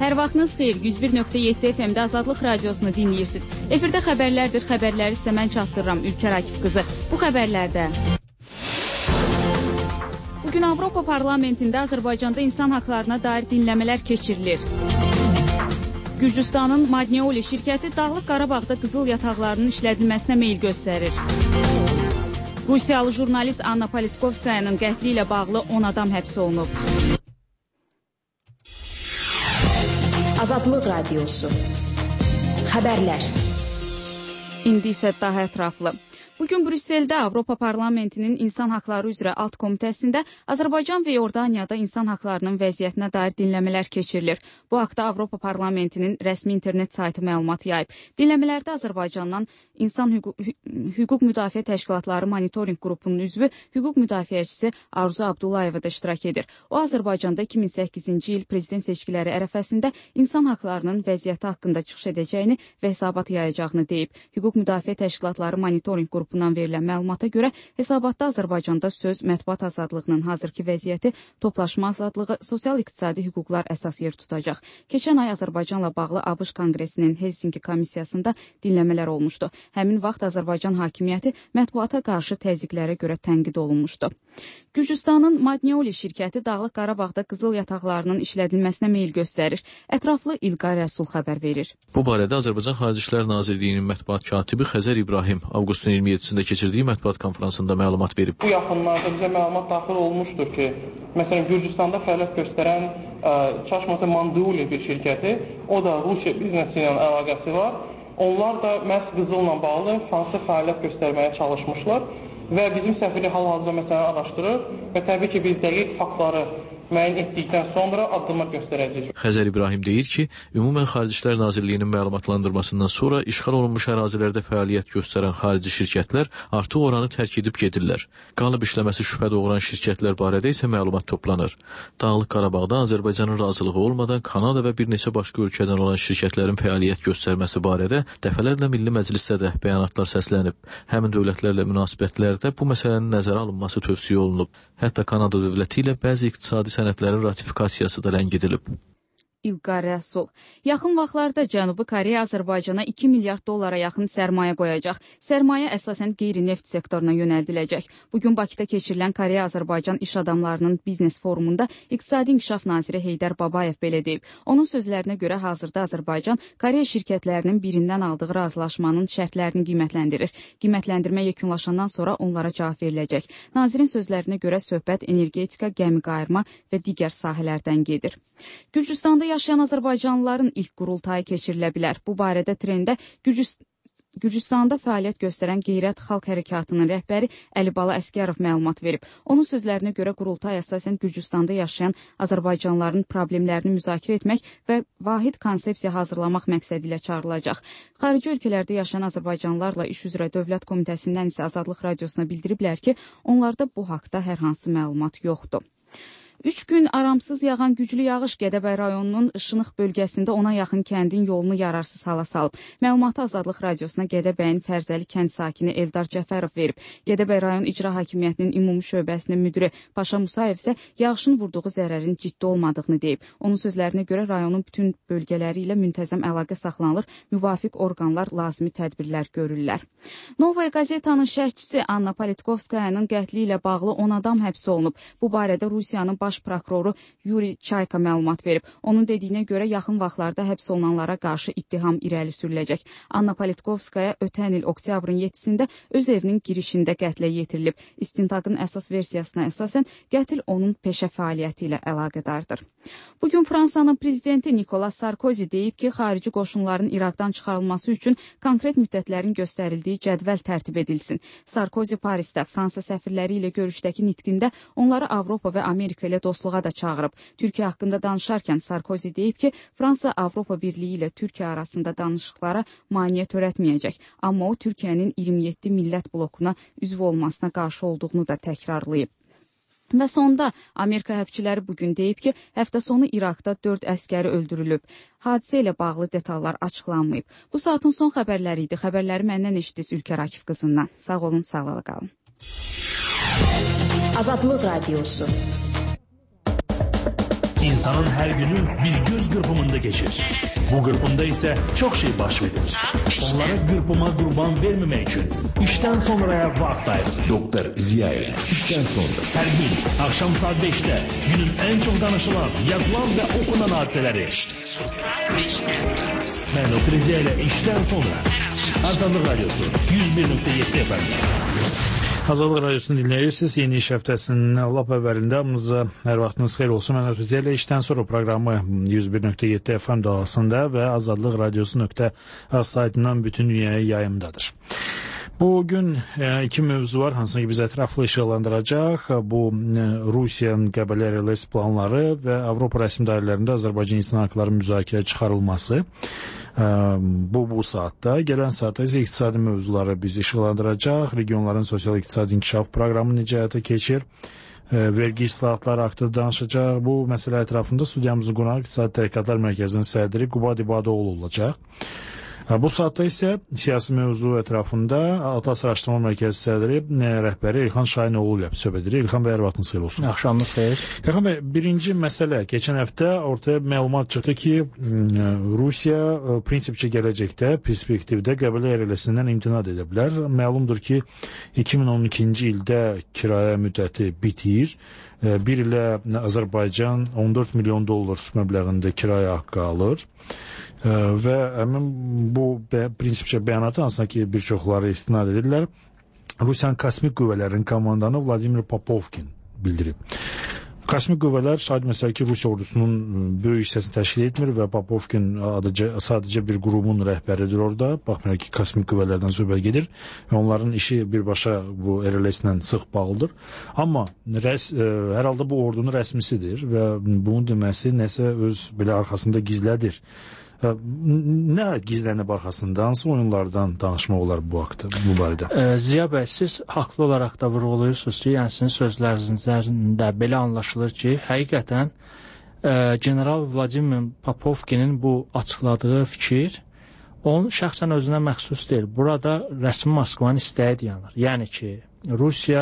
Hər vaxtınız xeyir, 101.7 FM-də Azadlıq Radiosunu dinləyirsiniz. Efirdə xəbərlərdir, xəbərləri sizə mən çatdırıram, Ülkər Akif qızı. Bu xəbərlərdə bugün Avropa Parlamentində Azərbaycanda insan haqlarına dair dinləmələr keçirilir. Gürcüstanın Madneoli şirkəti Dağlıq Qarabağda qızıl yataqlarının işlədilməsinə meyil göstərir. Rusiyalı jurnalist Anna Politkovskayanın qətli ilə bağlı 10 adam həbs olunub. Azadlıq Radiosu. Xəbərlər. İndi isə daha ətraflı. Bugün Brüsseldə Avropa Parlamentinin İnsan Haqları üzrə Alt Komitəsində Azərbaycan və Yordaniyada insan haqlarının vəziyyətinə dair dinləmələr keçirilir. Bu haqda Avropa Parlamentinin rəsmi internet saytı məlumat yayıb. Dinləmələrdə Azərbaycandan İnsan Hüquq Müdafiə Təşkilatları Monitoring Qrupunun üzvü hüquq müdafiəçisi Arzu Abdullayeva da iştirak edir. O, Azərbaycanda 2008-ci il prezident seçkiləri ərəfəsində insan haqlarının vəziyyəti haqqında çıxış edəcəyini və hesabat yayacağını deyib. Hüquq Müdafiə Təşkilatları Monitoring Qrupundan verilən məlumata görə hesabatda Azərbaycanda söz, mətbuat azadlığının hazırki vəziyyəti, toplaşma azadlığı, sosial-iqtisadi hüquqlar əsas yer tutacaq. Keçən ay Azərbaycanla bağlı ABŞ Konqresinin Helsinki komissiyasında dinləmələr olmuşdu. Həmin vaxt Azərbaycan hakimiyyəti mətbuata qarşı təzyiqlərə görə tənqid olunmuşdu. Gürcüstanın Madneoli şirkəti Dağlıq Qarabağda qızıl yataqlarının işlədilməsinə meyil göstərir. Ətraflı İlqar Rəsul xəbər verir. Bu barədə Azərbaycan Xarici İşlər Nazirliyinin mətbuat katibi Xəzər İbrahim avqustun 27-sində keçirdiyi mətbuat konfransında məlumat verib. Bu yaxınlarda bizə məlumat daxil olmuşdur ki, məsələn Gürcüstanda fəaliyyət göstərən Çaşmata Madneoli bir şirkəti, o da Rusiya biznesi ilə əlaqəsi var. Onlar da məhz qızılla bağlı hansı fəaliyyət göstərməyə çalışmışlar və bizim səfirlik hal-hazırda məsələni araşdırır və təbii ki, biz dəqiq faktları müəyyən etdikdən sonra addımlar göstərəcəyik. Xəzər İbrahim deyir ki, ümumən Xarici İşlər Nazirliyinin məlumatlandırmasından sonra işğal olunmuş ərazilərdə fəaliyyət göstərən xarici şirkətlər artıq oranı tərk edib gedirlər. Qalıb işləməsi şübhə doğuran şirkətlər barədə isə məlumat toplanır. Dağlıq Qarabağda Azərbaycanın razılığı olmadan Kanada və bir neçə başqa ölkədən olan şirkətlərin fəaliyyət göstərməsi barədə dəfələrlə Milli Məclisdə də bəyanatlar səslənib. Həmin dövlətlərlə münasibətlərdə bu məsələnin nəzərə alınması tövsiyə olunub. Hətta Kanada dövləti ilə bəzi iqtisadi sənədlərin ratifikasiyası da ləngidilib. İlqar Rəsul. Yaxın vaxtlarda Cənubi Koreya Azərbaycana 2 milyard dollara yaxın sərmayə qoyacaq. Sərmayə əsasən qeyri-neft sektoruna yönəldiləcək. Bugün Bakıda keçirilən Koreya-Azərbaycan iş adamlarının biznes forumunda İqtisadi İnkişaf naziri Heydər Babayev belə deyib. Onun sözlərinə görə hazırda Azərbaycan Koreya şirkətlərinin birindən aldığı razılaşmanın şərtlərini qiymətləndirir. Qiymətləndirmə yekunlaşandan sonra onlara cavab veriləcək. Nazirin sözlərinə görə söhbət energetika, gəmi qayırma və digər sahələrdən gedir. Gürcüstanda yaşayan azərbaycanlıların ilk qurultayı keçirilə bilər. Bu barədə trendə Gürcüstanda fəaliyyət göstərən Qeyrət Xalq Hərəkatının rəhbəri Əlibala Əskərov məlumat verib. Onun sözlərinə görə qurultay əsasən Gürcüstanda yaşayan azərbaycanlıların problemlərini müzakirə etmək və vahid konsepsiya hazırlamaq məqsədi ilə çağırılacaq. Xarici ölkələrdə yaşayan azərbaycanlılarla iş üzrə Dövlət Komitəsindən isə Azadlıq Radiosuna bildiriblər ki, onlarda bu haqda hər hansı məlumat yoxdur. 3 gün aramsız yağan güclü yağış Gədəbəy rayonunun Işınıq bölgəsində ona yaxın kəndin yolunu yararsız hala salıb. Məlumatı Azadlıq Radiosuna Gədəbəyin Fərzəli kənd sakini Eldar Cəfərov verib. Gədəbəy rayon İcra Hakimiyyətinin ümumi şöbəsinin müdiri Paşa Musayev isə yağışın vurduğu zərərin ciddi olmadığını deyib. Onun sözlərinə görə rayonun bütün bölgələri ilə müntəzəm əlaqə saxlanılır, müvafiq orqanlar lazımi tədbirlər görürlər. Novaya Gazetanın şərhçisi Anna Politkovskayanın qətli ilə bağlı 10 adam həbs olunub. Bu barədə Rusiyanın baş prokuroru Yuri Çayka məlumat verib. Onun dediyinə görə yaxın vaxtlarda həbs olunanlara qarşı ittiham irəli sürüləcək. Anna Politkovskaya ötən il oktyabrın 7-sində öz evinin girişində qətlə yetirilib. İstintaqın əsas versiyasına əsasən qətl onun peşə fəaliyyəti ilə əlaqədardır. Bugün Fransanın prezidenti Nicolas Sarkozy deyib ki, xarici qoşunların İraqdan çıxarılması üçün konkret müddətlərin göstərildiyi cədvəl tərtib edilsin. Sarkozy Parisdə Fransa səfirləri ilə görüşdəki nitqində onları Avropa və Amerika ilə dostluğa da çağırıb. Türkiyə haqqında danışarkən Sarkozy deyib ki, Fransa Avropa Birliyi ilə Türkiyə arasında danışıqlara maneə törətməyəcək. Amma o, Türkiyənin 27 millət blokuna üzv olmasına qarşı olduğunu da təkrarlayıb. Və sonda Amerika hərbçiləri bugün deyib ki, həftə sonu İraqda 4 əskəri öldürülüb. Hadisə ilə bağlı detallar açıqlanmayıb. Bu saatın son xəbərləri idi. Xəbərləri məndən eşitdiniz Ülkər Akif qızından. Sağ olun, sağlıqla qalın. Azadlıq Radiosu. İnsanın her günü bir göz kırpımında geçir. Bu kırpımda ise çok şey baş verir. Onlara kırpıma kurban vermemek için işten sonraya vakit ayırın. Doktor Ziyaeli, işten sonra. Her gün akşam saat 5'te günün en çok danışılan, yazılan ve okunan hadiseleri. Ben Doktor Ziyaeli işten sonra. Azadlıq Radyosu 101.7 FM. Azadlıq Radiosunu dinləyirsiniz. Yeni iş həftəsinin lap əvvəlində hamınıza hər vaxtınız xeyir olsun. Mən Ötüzəylə işdən sonra proqramı 101.7 FM dalğasında və azadlıqradiosu.az saytından bütün dünyaya yayımdadır. Bugün iki mövzu var, hansını ki biz ətraflı işıqlandıracaq. Bu Rusiyanın Qəbələ RLS planları və Avropa rəsmi dairələrində Azərbaycan insan haqları müzakirəyə çıxarılması. Bu saatda. Gələn saatda isə iqtisadi mövzuları biz işıqlandıracaq. Regionların sosial-iqtisadi inkişaf proqramı necə həyata keçir? Vergi islahatları haqqında danışacaq. Bu məsələ ətrafında studiyamızın qonağı İqtisadi Tədqiqatlar Mərkəzinin sədri Qubad İbadoğlu olacaq. Bu saatda isə siyasi mövzu ətrafında Atlas Araşdırma Mərkəzi sədri rəhbəri İlxan Şahinoğlu ilə söhbət edirik. İlxan bəy, hər vaxtınız xeyir olsun. Axşamınız xeyir. İlxan bəy, birinci məsələ, keçən həftə ortaya məlumat çıxdı ki, Rusiya prinsipcə gələcəkdə, perspektivdə Qəbələ RLS-dən imtina edə bilər. Məlumdur ki, 2012-ci ildə kirayə müddəti bitir. Bir ilə Azərbaycan 14 milyon dollar məbləğində kirayə haqqı alır və həmin bu prinsipcə bəyanatı hansına ki bir çoxları istinad edirlər. Rusiyanın kosmik qüvvələrinin komandanı Vladimir Popovkin bildirib. Kosmik qüvvələr şahid məsələ ki, Rusiya ordusunun böyük hissəsini təşkil etmir və Popovkin sadəcə bir qrupumun rəhbəridir orada. Baxmayaraq ki, kosmik qüvvələrdən söhbət gedir və onların işi birbaşa bu RLS-lə sıx bağlıdır. Amma hər halda bu ordunun rəsmisidir və bunun deməsi nəsə öz belə arxasında gizlədir. Nə gizlənib arxasında, hansı oyunlardan danışmaq olar bu barədə? Ziya bəy, siz haqlı olaraq da vurğulayırsınız ki, yəni sizin sözlərinizdə belə anlaşılır ki, həqiqətən General Vladimir Popovkinin bu açıqladığı fikir onun şəxsən özünə məxsus deyil. Burada rəsmi Moskvanın istəyi dayanır. Yəni ki, Rusiya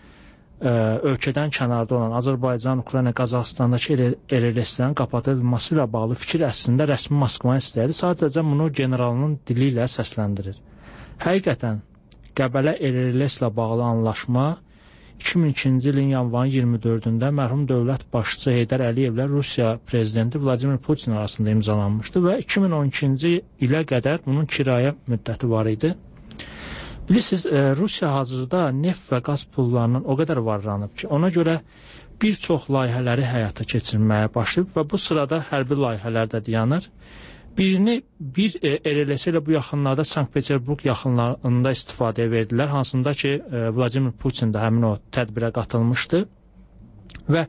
ölkədən kənarda olan Azərbaycan, Ukrayna, Qazaxıstandakı RLS-lərin kapatılması ilə bağlı fikir əslində rəsmi Moskvanın istəyir. Sadəcə bunu generalının dili ilə səsləndirir. Həqiqətən Qəbələ RLS ilə bağlı anlaşma 2002-ci ilin yanvarın 24-də mərhum dövlət başçısı Heydər Əliyevlə Rusiya prezidenti Vladimir Putin arasında imzalanmışdı və 2012-ci ilə qədər bunun kirayə müddəti var idi. Bilirsiniz, Rusiya hazırda neft və qaz pullarından o qədər varlanıb ki, ona görə bir çox layihələri həyata keçirməyə başlayıb və bu sırada hərbi layihələr də dayanır. Bir RLS ilə bu yaxınlarda Sankt-Peterburg yaxınlarında istifadəyə verdilər, hansında ki, Vladimir Putin də həmin o tədbirə qatılmışdı və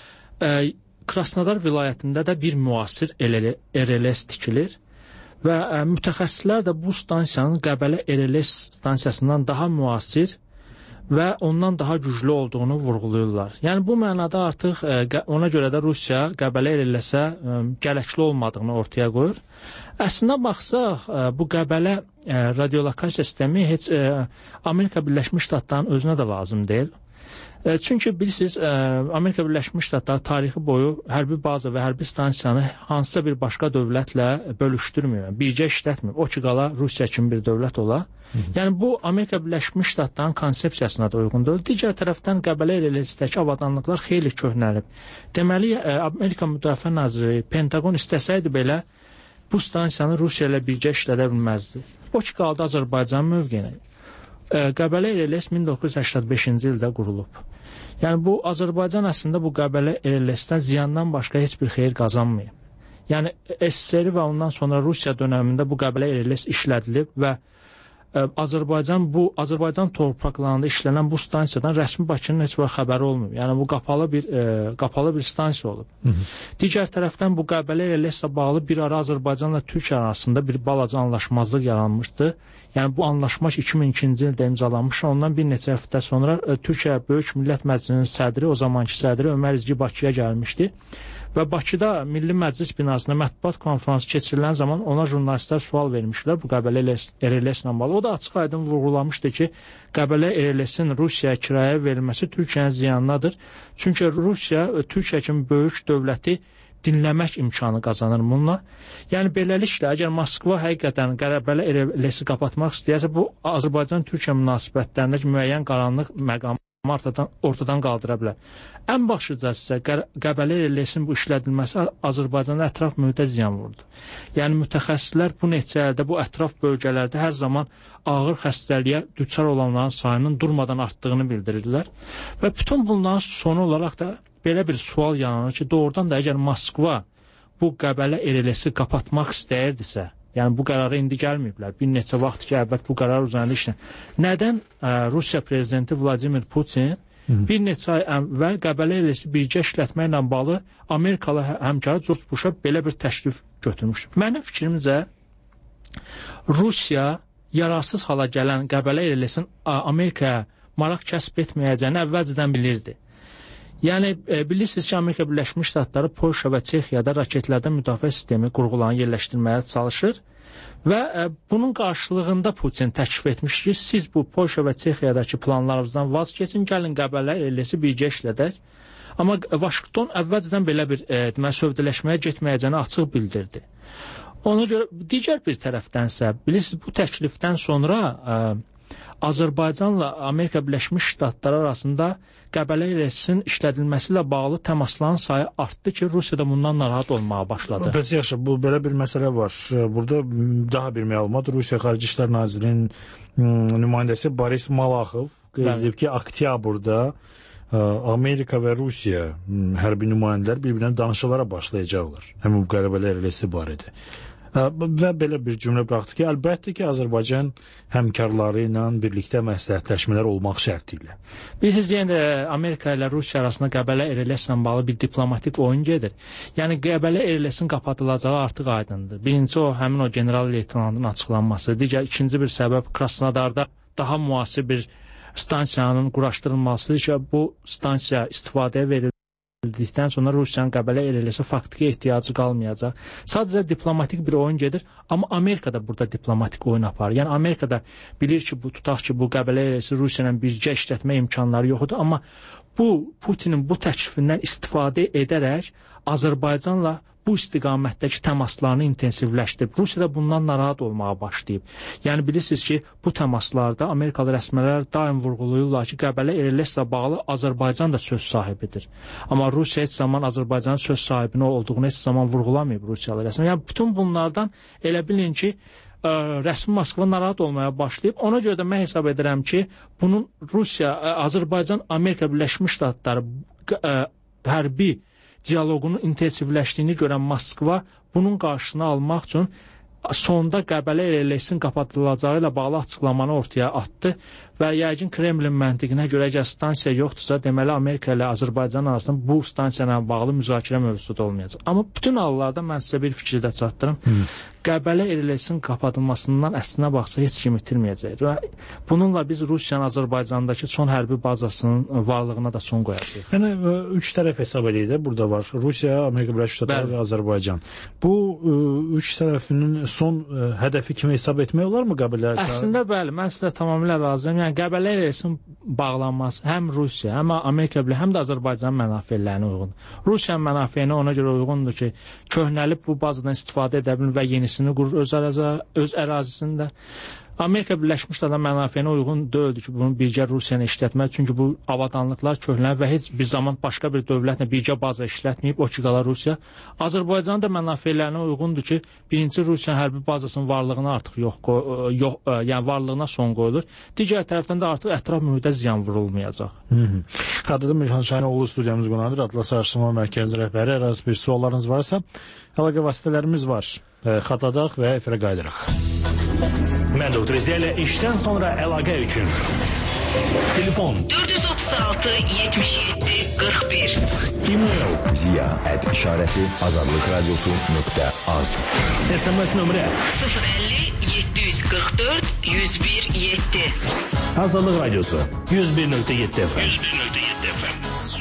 Krasnodar vilayətində də bir müasir RLS tikilir. Və mütəxəssislər də bu stansiyanın Qəbələ RLS stansiyasından daha müasir və ondan daha güclü olduğunu vurğulayırlar. Yəni bu mənada artıq ona görə də Rusiya Qəbələ RLS-ə gələkli olmadığını ortaya qoyur. Əslində baxsaq, bu Qəbələ radiolokasiya sistemi heç Amerika Birləşmiş Ştatlarının özünə də lazım deyil. Çünki bilirsiniz, Amerika Birləşmiş Ştatları tarixi boyu hərbi baza və hərbi stansiyanı hansısa bir başqa dövlətlə bölüşdürmüyor, birgə işlətmir. O ki, qala Rusiya kimi bir dövlət ola. Yəni bu Amerika Birləşmiş Ştatlarının konsepsiyasına da uyğundur. Digər tərəfdən Qəbələ RLS-dəki avadanlıqlar xeyli köhnəlib. Deməli, Amerika Müdafiə Naziri Pentagon istəsəydi belə bu stansiyanı Rusiya ilə birgə işlədə bilməzdi. O ki, qaldı Azərbaycan mövqeyinə. Qəbələ RLS 1985-ci ildə qurulub. Yəni bu Azərbaycan əslində bu Qəbələ RLS-dən ziyandan başqa heç bir xeyir qazanmayıb. Yəni SSR və ondan sonra Rusiya dönəmində bu Qəbələ RLS işlədilib və Azərbaycan torpaqlarında işlənən bu stansiyadan rəsmi Bakının heç vaxt xəbəri olmuyor. Yəni bu qapalı bir stansiya olub. Digər tərəfdən bu Qəbələ RLS-lə bağlı bir ara Azərbaycanla Türkiyə arasında bir balaca anlaşmazlıq yaranmışdı. Yəni bu anlaşma 2002-ci ildə imzalanmış. Ondan bir neçə həftə sonra Türkiyə Böyük Millət Məclisinin sədri, o zamanki sədri Ömər İzgi Bakıya gəlmişdi Və Bakıda Milli Məclis binasında mətbuat konfransı keçirilən zaman ona jurnalistlər sual vermişlər bu Qəbələ RLS-lə bağlı. O da açıq aydın vurğulamışdı ki, Qəbələ RLS-in Rusiyaya kirayəyə verilməsi Türkiyənin ziyanınadır. Çünki Rusiya Türkiyə kimi böyük dövləti dinləmək imkanı qazanır bununla. Yəni beləliklə, əgər Moskva həqiqətən Qəbələ RLS-i qapatmaq istəyərsə, bu Azərbaycan-Türkiyə münasibətlərindəki müəyyən qaranlıq məqamı ortadan qaldıra bilər. Ən başlıcası isə Qəbələ RLS-in bu işlədilməsi Azərbaycanda ətraf mühitə ziyan vurdu. Yəni mütəxəssislər bu nəticələrdə, bu ətraf bölgələrdə hər zaman ağır xəstəliyə düçar olanların sayının durmadan artdığını bildirirlər. Və bütün bunların sonu olaraq da belə bir sual yaranır ki, doğrudan da əgər Moskva bu Qəbələ RLS-i qapatmaq istəyirdisə, yəni bu qərara indi gəlməyiblər. Bir neçə vaxt ki, əlbət bu qərar üzərində işləyir. Nədən Rusiya prezidenti Vladimir Putin bir neçə ay əvvəl Qəbələ RLS-i birgə işlətməklə bağlı Amerikalı həmkarı George Bush-a belə bir təklif götürmüşdür. Mənim fikrimcə, Rusiya yararsız hala gələn Qəbələ RLS-in Amerikaya maraq kəsb etməyəcəyini əvvəlcədən bilirdi. Yəni, bilirsiniz ki, Amerika Birləşmiş Ştatları Polşa və Çexiyada raketlərdən müdafiə sistemi qurğularını yerləşdirməyə çalışır və bunun qarşılığında Putin təklif etmiş ki, siz bu Polşa və Çexiyadakı planlarınızdan vaz keçin, gəlin Qəbələ RLS-i birgə işlədək. Amma Vaşinqton əvvəlcədən belə bir sövdələşməyə getməyəcəyini açıq bildirdi. Ona görə digər bir tərəfdənsə, bilirsiniz, bu təklifdən sonra Azərbaycanla Amerika Birləşmiş Ştatları arasında Qəbələ RLS-in işlədilməsi ilə bağlı təmasların sayı artdı ki, Rusiya da bundan narahat olmağa başladı. Bəs yaxşı, bu belə bir məsələ var. Burada daha bir məlumat. Rusiya Xarici İşlər Nazirinin nümayəndəsi Boris Malaxov qeyd edib ki, oktyabrda Amerika və Rusiya hərbi nümayəndələr bir-birinə danışıqlara başlayacaqlar. Həmin bu Qəbələ RLS-i barədə. Və belə bir cümlə buraxdı ki, əlbəttə ki, Azərbaycan həmkarları ilə birlikdə məsləhətləşmələr olmaq şərti ilə. Bilirsiniz, yəni Amerika ilə Rusiya arasında Qəbələ RLS-lə bağlı bir diplomatik oyun gedir. Yəni Qəbələ RLS-in qapatılacağı artıq aydındır. Birinci o, həmin o general leytenantın açıqlanması. Digər, ikinci bir səbəb Krasnodarda daha müasir bir stansiyanın quraşdırılmasıdır ki, bu stansiya istifadəyə verildikdən sonra Rusiyanın Qəbələ RLS-ə faktiki ehtiyacı qalmayacaq. Sadəcə diplomatik bir oyun gedir, amma Amerika da burada diplomatik oyun aparır. Yəni Amerika da bilir ki, tutaq ki, bu Qəbələ RLS-i Rusiya ilə birgə işlətmə imkanları yoxdur, amma bu Putinin bu təklifindən istifadə edərək Azərbaycanla bu istiqamətdəki təmaslarını intensivləşdirib. Rusiya da bundan narahat olmağa başlayıb. Yəni bilirsiniz ki, bu təmaslarda Amerikalı rəsmilər daim vurğulayırlar ki, Qəbələ RLS-ilə bağlı Azərbaycan da söz sahibidir. Amma Rusiya heç zaman Azərbaycanın söz sahibinin olduğunu heç zaman vurğulamayıb Rusiyalı rəsmilər. Yəni bütün bunlardan elə bilin ki, rəsmi Moskva narahat olmaya başlayıb. Ona görə də mən hesab edirəm ki, bunun Rusiya, Azərbaycan, Amerika Birləşmiş Ştatları hərbi dialoqunun intensivləşdiyini görən Moskva bunun qarşısını almaq üçün sonda Qəbələ RLS-in qapatılacağı ilə bağlı açıqlamanı ortaya atdı və yəqin Kremlin məntiqinə görə əgər stansiya yoxdursa, deməli Amerika ilə Azərbaycan arasında bu stansiya ilə bağlı müzakirə mövzusu da olmayacaq. Amma bütün hallarda mən sizə bir fikri də çatdırım. Qəbələ RLS-in kapatılmasından əslinə baxsa heç kim itirməyəcək və bununla biz Rusiyanın Azərbaycandakı son hərbi bazasının varlığına da son qoyacaq. Yəni üç tərəf hesab edir də burada var. Rusiya, Amerika Birləşmiş Ştatları və Azərbaycan. Bu üç tərəfinin son hədəfi kimi hesab etmək olarmı Qəbələ? Əslində bəli, mən sizə tamamilə razıyam. Yəni Qəbələ RLS-in bağlanması həm Rusiya, həm Amerika həm də Azərbaycanın mənafelərinə uyğundur. Rusiyanın mənafeyinə ona görə uyğundur ki, köhnəlib bu bazadan istifadə edə bilir və yenisini qurur öz ərazisində. Amerika Birləşmiş Ştatları mənafeyinə uyğun deyildi ki, bunu birgə Rusiyanı işlətmək, çünki bu avadanlıqlar köhnəlib və heç bir zaman başqa bir dövlətlə birgə baza işlətməyib, o ki qala Rusiya. Azərbaycanın da mənafeylərinə uyğundur ki, birinci Rusiya hərbi bazasının varlığına artıq yəni varlığına son qoyulur. Digər tərəfdən də artıq ətraf mühitə ziyan vurulmayacaq. Xatırladım, İlhan Şahinoğlu studiyamız qonağıdır. Atlas Araşdırma Mərkəzi rəhbəri. Əgər bir suallarınız varsa, əlaqə vasitələrimiz var. Xatadaq və efirə qayıdırıq. Mən Doktor Ziya ilə işdən sonra əlaqə üçün telefon 436 77 41 e-mail ziya@ azadlıqradiosu.az SMS nömrə 050 744 101 7 Azadlıq Radiosu 101.7 FM.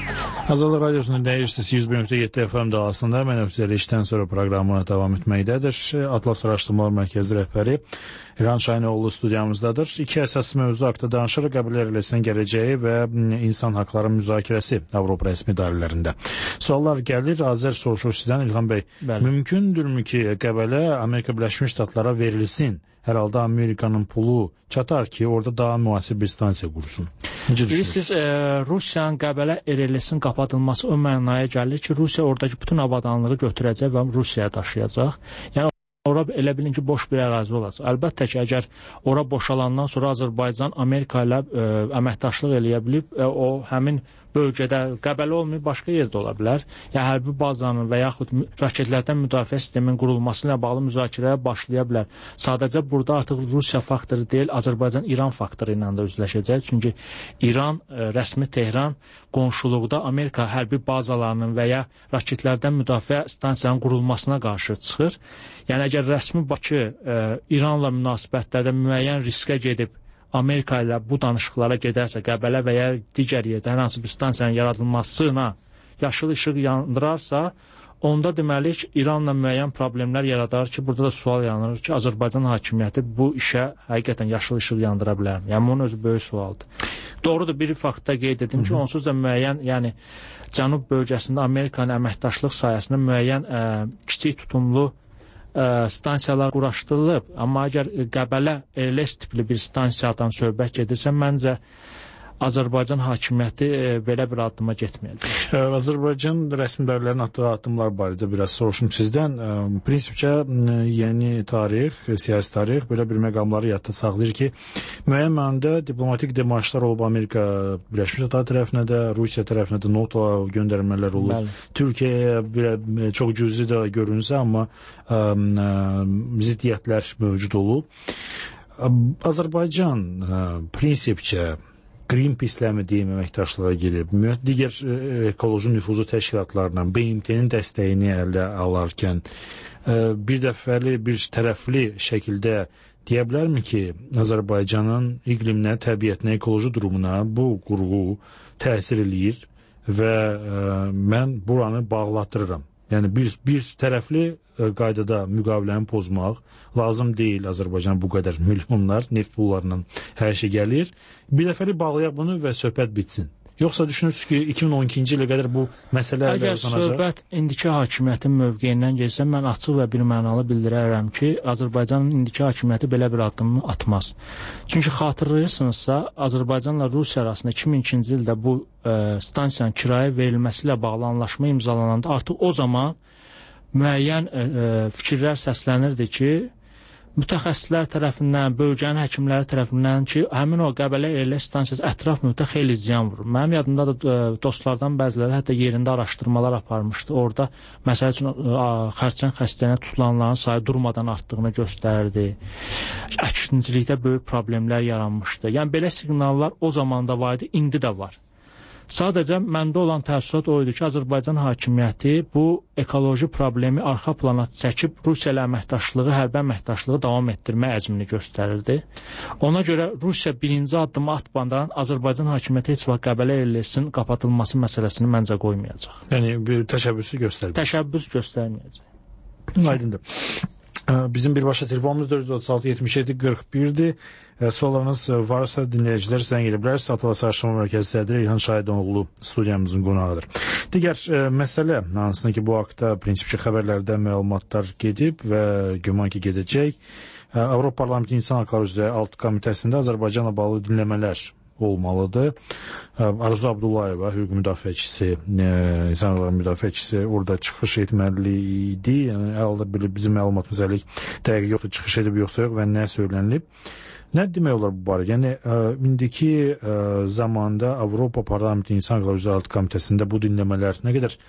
Azadlıq Radiosunu deyirsiniz 101.7 FM dalğasında. Mən öfzəli işdən sonra proqramına davam etməkdədir. Atlas Araşdırmalar Mərkəzi rəhbəri İlhan Şahinoğlu studiyamızdadır. İki əsas mövzu haqqında danışırıq. Qəbul ediləsinin gələcəyi və insan haqları müzakirəsi Avropa rəsmi dairələrində. Suallar gəlir. Azər soruşur sizdən İlhan bəy. Mümkündürmü ki, Qəbələ Amerika Birləşmiş Ştatlara verilsin? Hər halda Amerikanın pulu çatar ki, orada daha müasir bir stansiya qursun. Bilirsiniz, Rusiyanın Qəbələ RLS-in qapadılması o mənaya gəlir ki, Rusiya oradakı bütün avadanlığı götürəcək və Rusiyaya daşıyacaq. Yəni ora elə bilin ki, boş bir ərazi olacaq. Əlbəttə ki, əgər ora boşalandan sonra Azərbaycan Amerika ilə əməkdaşlıq eləyə bilib, o həmin bölgədə Qəbələ olmayıb başqa yerdə ola bilər. Yəni hərbi bazanın və yaxud raketlərdən müdafiə sisteminin qurulması ilə bağlı müzakirəyə başlaya bilər. Sadəcə burada artıq Rusiya faktoru deyil, Azərbaycan-İran faktoru ilə də üzləşəcək. Çünki İran, rəsmi Tehran qonşuluqda Amerika hərbi bazalarının və ya raketlərdən müdafiə stansiyanın qurulmasına qarşı çıxır. Yəni əgər rəsmi Bakı İranla münasibətlərdə müəyyən riskə gedib Amerika ilə bu danışıqlara gedərsə, Qəbələ və ya digər yerdə hər hansı bir stansiyanın yaradılmasına yaşıl işıq yandırarsa, onda deməli ki, İranla müəyyən problemlər yaradar ki, burada da sual yanır ki, Azərbaycan hakimiyyəti bu işə həqiqətən yaşıl işıq yandıra bilər mi? Yəni, bunun özü böyük sualdır. Doğrudur, bir faktda qeyd edim ki, onsuz da müəyyən, yəni Cənub bölgəsində Amerikanın əməkdaşlıq sayəsində müəyyən kiçik tutumlu stansiyalar quraşdırılıb, amma əgər Qəbələ RLS tipli bir stansiyadan söhbət gedirsə, məncə Azərbaycan hakimiyyəti belə bir addıma getməyəcək. Azərbaycan rəsmilərinin atdığı addımlar barədə biraz soruşum sizdən. Prinsipcə, yeni tarix, siyasi tarix belə bir məqamları yadda saxlayır ki, müəyyən mənada diplomatik demarşlar olub Amerika Birləşmiş Ştatları tərəfinə də, Rusiya tərəfinə də nota göndərmələr olub. Bəli. Türkiyəyə çox cüzi də görünsə, amma ziddiyyətlər mövcud olub. Azərbaycan prinsipcə Greenpeace-ləmi deyim əməkdaşlığa girib, digər ekoloji nüfuzu təşkilatlarla BMT-nin dəstəyini əldə alarkən bir dəfəli, bir tərəfli şəkildə deyə bilərmi ki, Azərbaycanın iqliminə, təbiətinə, ekoloji durumuna bu qurğu təsir eləyir və mən buranı bağlatdırıram. Yəni bir tərəfli qaydada müqaviləni pozmaq lazım deyil. Azərbaycan bu qədər milyonlar neft pullarından hər şey gəlir. Bir dəfəli bağlayaq bunu və söhbət bitsin. Yoxsa düşünürsünüz ki, 2012-ci ilə qədər bu məsələ əgər söhbət indiki hakimiyyətin mövqeyindən gəlsə, mən açıq və birmənalı bildirərəm ki, Azərbaycanın indiki hakimiyyəti belə bir addımını atmaz. Çünki xatırlayırsınızsa, Azərbaycanla Rusiya arasında 2002-ci ildə bu stansiyanın kirayə verilməsi ilə bağlı anlaşma imzalananda artıq o zaman müəyyən fikirlər səslənirdi ki, mütəxəssislər tərəfindən, bölgənin həkimləri tərəfindən ki, həmin o Qəbələ RLS stansiyası ətraf mühitə xeyli ziyan vurur. Mənim yadımda da dostlardan bəziləri hətta yerində araşdırmalar aparmışdı. Orada, məsəl üçün, xərçəng xəstəliyinə tutulanların sayı durmadan artdığını göstərirdi. Əkinçilikdə böyük problemlər yaranmışdı. Yəni, belə siqnallar o zamanda var idi, indi də var. Sadəcə məndə olan təəssürat o idi ki, Azərbaycan hakimiyyəti bu ekoloji problemi arxa plana çəkib Rusiya ilə əməkdaşlığı, hərbi əməkdaşlığı davam etdirmə əzmini göstərirdi. Ona görə Rusiya birinci addımı atmadan Azərbaycan hakimiyyəti heç vaxt Qəbələ RLS-in qapadılması məsələsini məncə qoymayacaq. Yəni bir təşəbbüsü göstərməyəcək. Təşəbbüs göstərməyəcək. Aydındır. Bizim birbaşa telefonumuz 436-77-41-dir. Suallarınız varsa dinləyicilər zəng edə bilərsiniz. Atlas Araşdırma Mərkəzi sədri İlhan Şahinoğlu studiyamızın qonağıdır. Digər məsələ, hansına ki bu haqda prinsipçi xəbərlərdə məlumatlar gedib və güman ki gedəcək. Avropa Parlamenti İnsan Haqları üzrə Alt Komitəsində Azərbaycanla bağlı dinləmələr olmalıdır. Arzu Abdullayeva, hüquq müdafiəçisi, insan haqları müdafiəçisi orada çıxış etməli idi. Yəni, əldə bizim məlumatımız əlik dəqiq yoxdur, çıxış edib yoxsa yox və nə söylənilib. Nə demək olar bu barədə? Yəni, indiki zamanda Avropa Parlamenti İnsan Haqları üzrə Alt Komitəsində bu dinləmələr nə qədər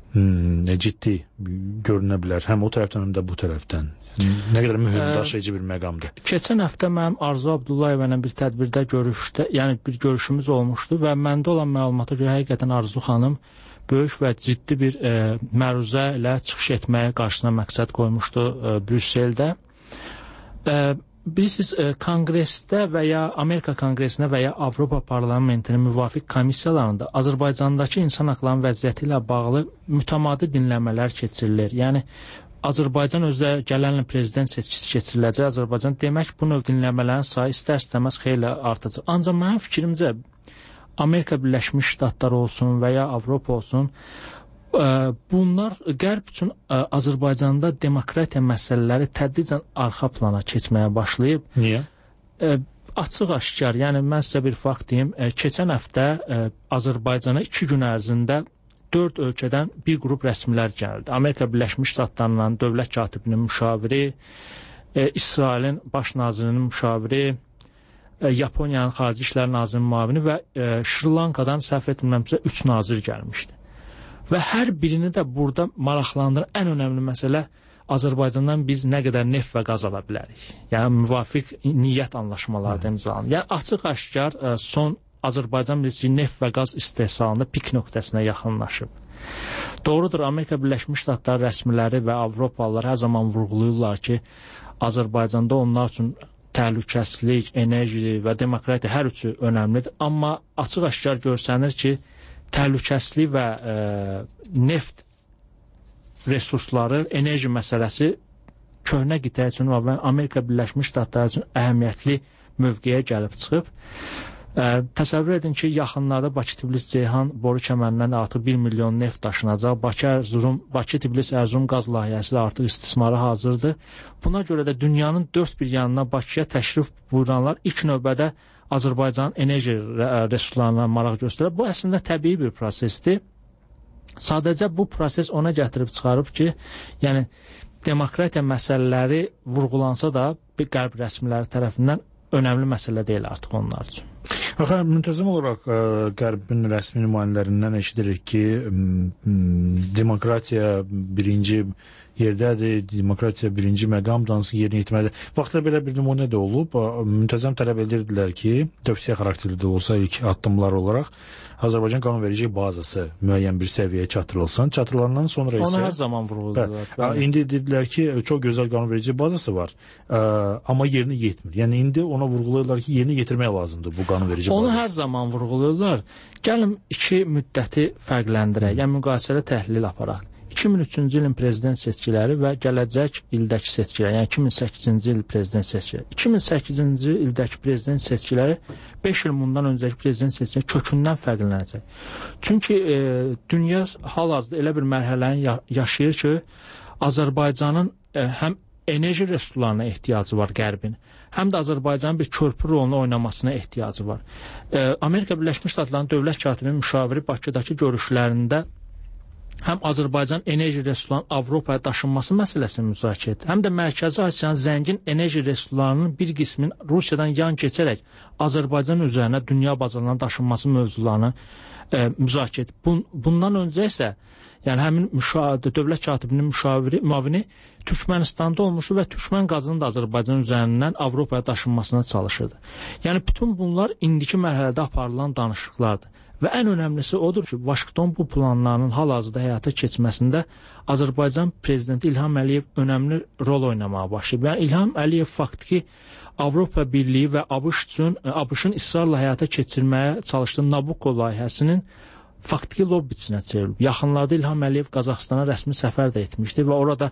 ciddi görünə bilər? Həm o tərəfdən, həm də bu tərəfdən. Nə qədər mühüm, daşıyıcı bir məqamdır. Keçən həftə mənim Arzu Abdullayeva ilə bir tədbirdə bir görüşümüz olmuşdu və məndə olan məlumata görə həqiqətən Arzu xanım böyük və ciddi bir məruzə ilə çıxış etməyə qarşısına məqsəd qoymuşdu Brüsseldə. bilirsiniz, Konqresdə və ya Amerika Konqresinə və ya Avropa Parlamentinin müvafiq komissiyalarında Azərbaycandakı insan haqlarının vəziyyəti ilə bağlı mütəmadi dinləmələr keçirilir. Yəni Azərbaycan özdə gələn prezident seçkisi keçiriləcək. Azərbaycan demək bu növ dinləmələrin sayı istər-istəməz xeyli artacaq. Ancaq mənim fikrimcə Amerika Birləşmiş Ştatları olsun və ya Avropa olsun, bunlar Qərb üçün Azərbaycanda demokratiya məsələləri tədricən arxa plana keçməyə başlayıb. Niyə? Açıq-aşkar, yəni mən sizə bir fakt deyim. Keçən həftə Azərbaycana 2 gün ərzində 4 ölkədən bir qrup rəsmilər gəldi. Amerika Birləşmiş Ştatlarından dövlət katibinin müşaviri, İsrailin baş nazirinin müşaviri, Yaponiyanın xarici işlər nazirinin müavini və Şri Lankadan səhv etmirəmsə 3 nazir gəlmişdi. Və hər birini də burada maraqlandıran ən önəmli məsələ Azərbaycandan biz nə qədər neft və qaz ala bilərik. Yəni müvafiq niyyət anlaşmaları da imzalanıb. Yəni açıq-aşkar son Azərbaycan bilirsiniz neft və qaz istehsalında pik nöqtəsinə yaxınlaşıb. Doğrudur, Amerika Birləşmiş Ştatları rəsmiləri və Avropalılar hər zaman vurğulayırlar ki, Azərbaycanda onlar üçün təhlükəsizlik, enerji və demokratiya hər üçü önəmlidir. Amma açıq-aşkar görsənir ki, təhlükəsizlik və neft resursları, enerji məsələsi köhnə qitə üçün və Amerika Birləşmiş Ştatları üçün əhəmiyyətli mövqeyə gəlib çıxıb. Təsəvvür edin ki, yaxınlarda Bakı-Tbilisi-Ceyhan boru kəmərindən artıq 1 milyon neft daşınacaq. Bakı-Tbilisi-Ərzurum qaz layihəsi də artıq istismara hazırdır. Buna görə də dünyanın dörd bir yanına Bakıya təşrif buyuranlar ilk növbədə Azərbaycanın enerji resurslarına maraq göstərir. Bu əslində təbii bir prosesdir. Sadəcə bu proses ona gətirib çıxarıb ki, yəni demokratiya məsələləri vurğulansa da bir qərb rəsmiləri tərəfindən önəmli məsələ deyil artıq onlar üçün. Axı, müntəzəm olaraq Qərbin rəsmi nümayəndələrindən eşidirik ki, demokratiya birinci yerdədir, demokratiya birinci məqamdır, hansı yerinə yetirməlidir. Vaxtda belə bir nümunə də olub, müntəzəm tələb edirdilər ki, tövsiyə xarakterli də olsa ilk addımlar olaraq Azərbaycan qanunverici bazası müəyyən bir səviyyəyə çatdırılsın. Çatdırılandan sonra isə... Onu hər zaman vurğuladılar. İndi dedilər ki, çox gözəl qanunverici bazası var, amma yerinə yetmir. Yəni, indi ona vurğulayırlar ki, yerinə yetirmək lazımdır bu qanunverici bazası. Onu hər zaman vurğulayırlar. Gəlin iki müddəti fərqləndirək, yəni müqayisəli təhlil aparaq. 2003-cü ilin prezident seçkiləri və gələcək ildəki seçkiləri, yəni 2008-ci il prezident seçkiləri. 2008-ci ildəki prezident seçkiləri 5 il bundan öncəki prezident seçkiləri kökündən fərqlənəcək. Çünki dünya hal-hazırda elə bir mərhələni yaşayır ki, Azərbaycanın həm enerji resurslarına ehtiyacı var Qərbin, həm də Azərbaycanın bir körpü rolunu oynamasına ehtiyacı var. Amerika Birləşmiş Ştatlarının dövlət katibinin müşaviri Bakıdakı görüşlərində həm Azərbaycan enerji resurslarının Avropaya daşınması məsələsini müzakirə etdi, həm də Mərkəzi Asiyanın zəngin enerji resurslarının bir qisminin Rusiyadan yan keçərək Azərbaycan üzərinə dünya bazarlarına daşınması mövzularını müzakirə etdi. Bundan öncə isə yəni həmin dövlət katibinin müavini Türkmənistanda olmuşdu və Türkmən qazının da Azərbaycan üzərindən Avropaya daşınmasına çalışırdı. Yəni bütün bunlar indiki mərhələdə aparılan danışıqlardır. Və ən önəmlisi odur ki, Vaşinqton bu planlarının hal-hazırda həyata keçməsində Azərbaycan prezidenti İlham Əliyev önəmli rol oynamağa başlayıb. Yəni İlham Əliyev faktiki Avropa Birliyi və ABŞ-ın israrla həyata keçirməyə çalışdığı Nabucco layihəsinin faktiki lobbiçinə çevrilib. Yaxınlarda İlham Əliyev Qazaxstana rəsmi səfər də etmişdi və orada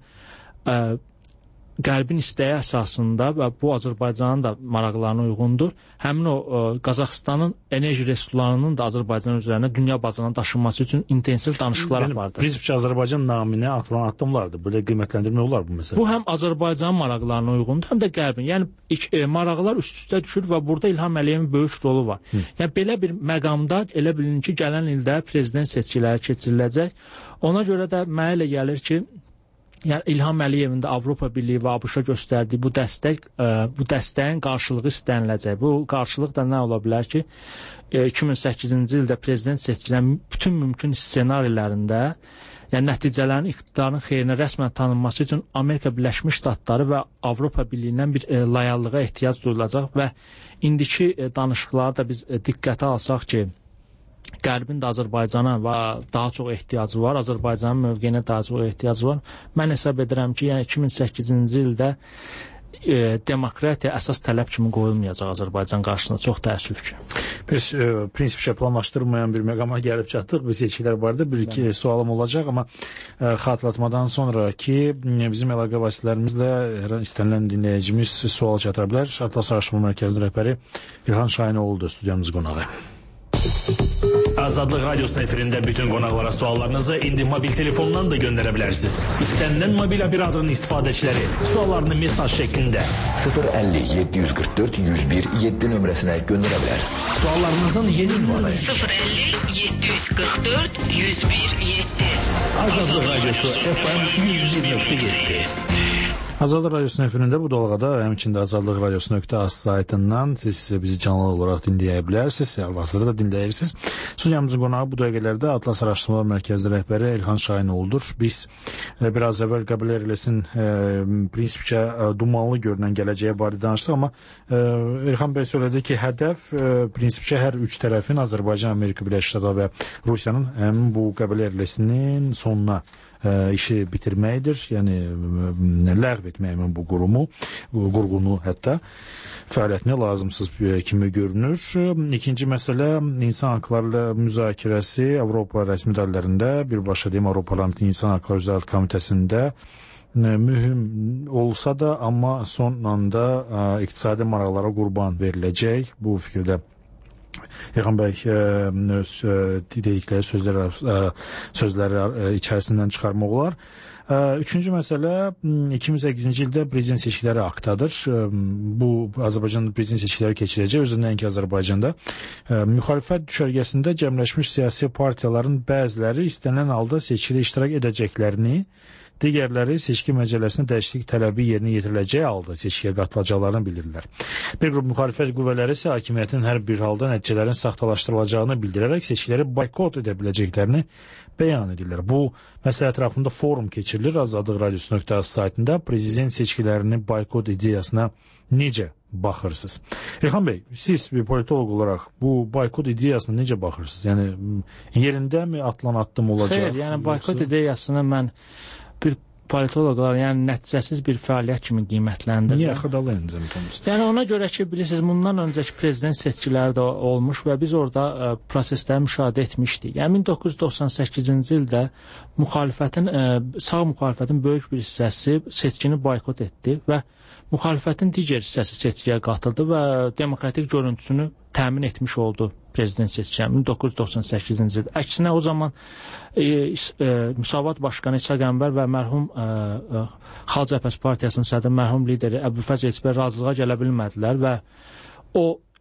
Qərbin istəyi əsasında və bu Azərbaycanın da maraqlarına uyğundur. Həmin o Qazaxstanın enerji resurslarının da Azərbaycan üzərinə dünya bazarına daşınması üçün intensiv danışıqlar apardı. Prinsipcə Azərbaycan naminə atılan addımlardır. Belə qiymətləndirmək olar bu məsələ. Bu həm Azərbaycanın maraqlarına uyğundur, həm də Qərbin. Yəni maraqlar üst-üstə düşür və burada İlham Əliyevin böyük rolu var. Yəni belə bir məqamda elə bilin ki, gələn ildə prezident seçkiləri keçiriləcək. Ona görə də mənə elə gəlir ki, yəni İlham Əliyevin də Avropa Birliyi və ABŞ-a göstərdiyi bu dəstəyin qarşılığı istəniləcək. Bu qarşılıq da nə ola bilər ki, 2008-ci ildə prezident seçkilərinin bütün mümkün ssenarilərində, yəni nəticələrin iqtidarın xeyrinə rəsmən tanınması üçün Amerika Birləşmiş Ştatları və Avropa Birliyindən bir loyallığa ehtiyac duyulacaq və indiki danışıqları da biz diqqətə alsaq ki, Qərbin də Azərbaycana daha çox ehtiyacı var, Azərbaycanın mövqeyinə daha çox ehtiyacı var. Mən hesab edirəm ki, yəni 2008-ci ildə demokratiya əsas tələb kimi qoyulmayacaq Azərbaycan qarşısında, çox təəssüf ki. Biz prinsipcə planlaşdırmayan bir məqama gəlib çatdıq. Bu seçkilər barədə bir iki sualım olacaq, amma xatırlatmadan sonra ki, bizim əlaqə vasitələrimizlə istənilən dinləyicimiz sual çatıra bilər. Atlas Araşdırma Mərkəzinin rəhbəri İlhan Şahinoğlu'dur studiyamız qonağı. Azadlıq Radyosu'nun efirində bütün qonaqlara suallarınızı indi mobil telefondan da göndərə bilərsiniz. İstənilən mobil operatorun istifadəçiləri suallarını mesaj şəklində 050 744 101 7 nömrəsinə göndərə bilər. Suallarınızın yeni ünvanı 050 744 101 7. Azadlıq Radyosu FM 101.7. Azadlıq Radyosu'nun efirində bu dalğada, həmçində Azadlıq Radyosu.az saytından siz bizi canlı olaraq dinləyə bilərsiniz, hal-hazırda da dinləyirsiniz. Studiyamızın qonağı bu dəqiqələrdə Atlas Araşdırma Mərkəzi rəhbəri İlhan Şahinoğlu'dur. Biz biraz əvvəl qəbul edilsin prinsipcə dumanlı görünən gələcəyə barədə danışdıq, amma İlhan bəy söylədi ki, hədəf prinsipcə hər üç tərəfin, Azərbaycan, Amerika Birləşmiş Ştatları və Rusiyanın həmin bu qəbul ediləsinin sonuna işi bitirməkdir, yəni ləğv etmək bu qurğunu hətta fəaliyyətini lazımsız kimi görünür. İkinci məsələ insan haqları müzakirəsi Avropa rəsmi dəllərində, birbaşa deyim Avropa Parlamenti İnsan Haqları Üzrə Komitəsində mühüm olsa da, amma son anda iqtisadi maraqlara qurban veriləcək. Bu fikirdə İlhan bəy dedikləri sözləri içərisindən çıxarmaq olar. Üçüncü məsələ 2008-ci ildə prezident seçkiləri aktdadır. Bu Azərbaycanda prezident seçkiləri keçiriləcək, özü nəinki Azərbaycanda. Müxalifət düşərgəsində cəmləşmiş siyasi partiyaların bəziləri istənilən halda seçkidə iştirak edəcəklərini, digərləri seçki məcəlləsinə dəyişiklik tələbi yerinə yetiriləcək halda seçkiyə qatılacaqlarını bildirirlər. Bir qrup müxalifət qüvvələri isə hakimiyyətin hər bir halda nəticələrin saxtalaşdırılacağını bildirərək seçkiləri boykot edə biləcəklərini bəyan edirlər. Bu məsələ ətrafında forum keçirilir. Azadlıq Radyosu.az saytında prezident seçkilərini boykot ideyasına necə baxırsınız? İlhan bəy, siz bir politolog olaraq bu boykot ideyasına necə baxırsınız? Yəni yerindəmi atılan addım olacaq? Xeyr, yəni boykot ideyasını mən bir politoloqlar, yəni nəticəsiz bir fəaliyyət kimi qiymətləndirir. Niyə xırdalayın? Yəni ona görə ki, bilirsiniz, bundan öncəki prezident seçkiləri də olmuş və biz orada prosesləri müşahidə etmişdik. Yəni 1998-ci ildə sağ müxalifətin böyük bir hissəsi seçkini boykot etdi və müxalifətin digər hissəsi seçkiyə qatıldı və demokratik görüntüsünü təmin etmiş oldu prezident seçkiləri 1998-ci ildə. Əksinə o zaman Müsavat Başqanı İsa Qəmbər və mərhum Xalq Cəbhəsi Partiyasının sədri mərhum lideri Əbülfəz Elçibəy razılığa gələ bilmədilər və o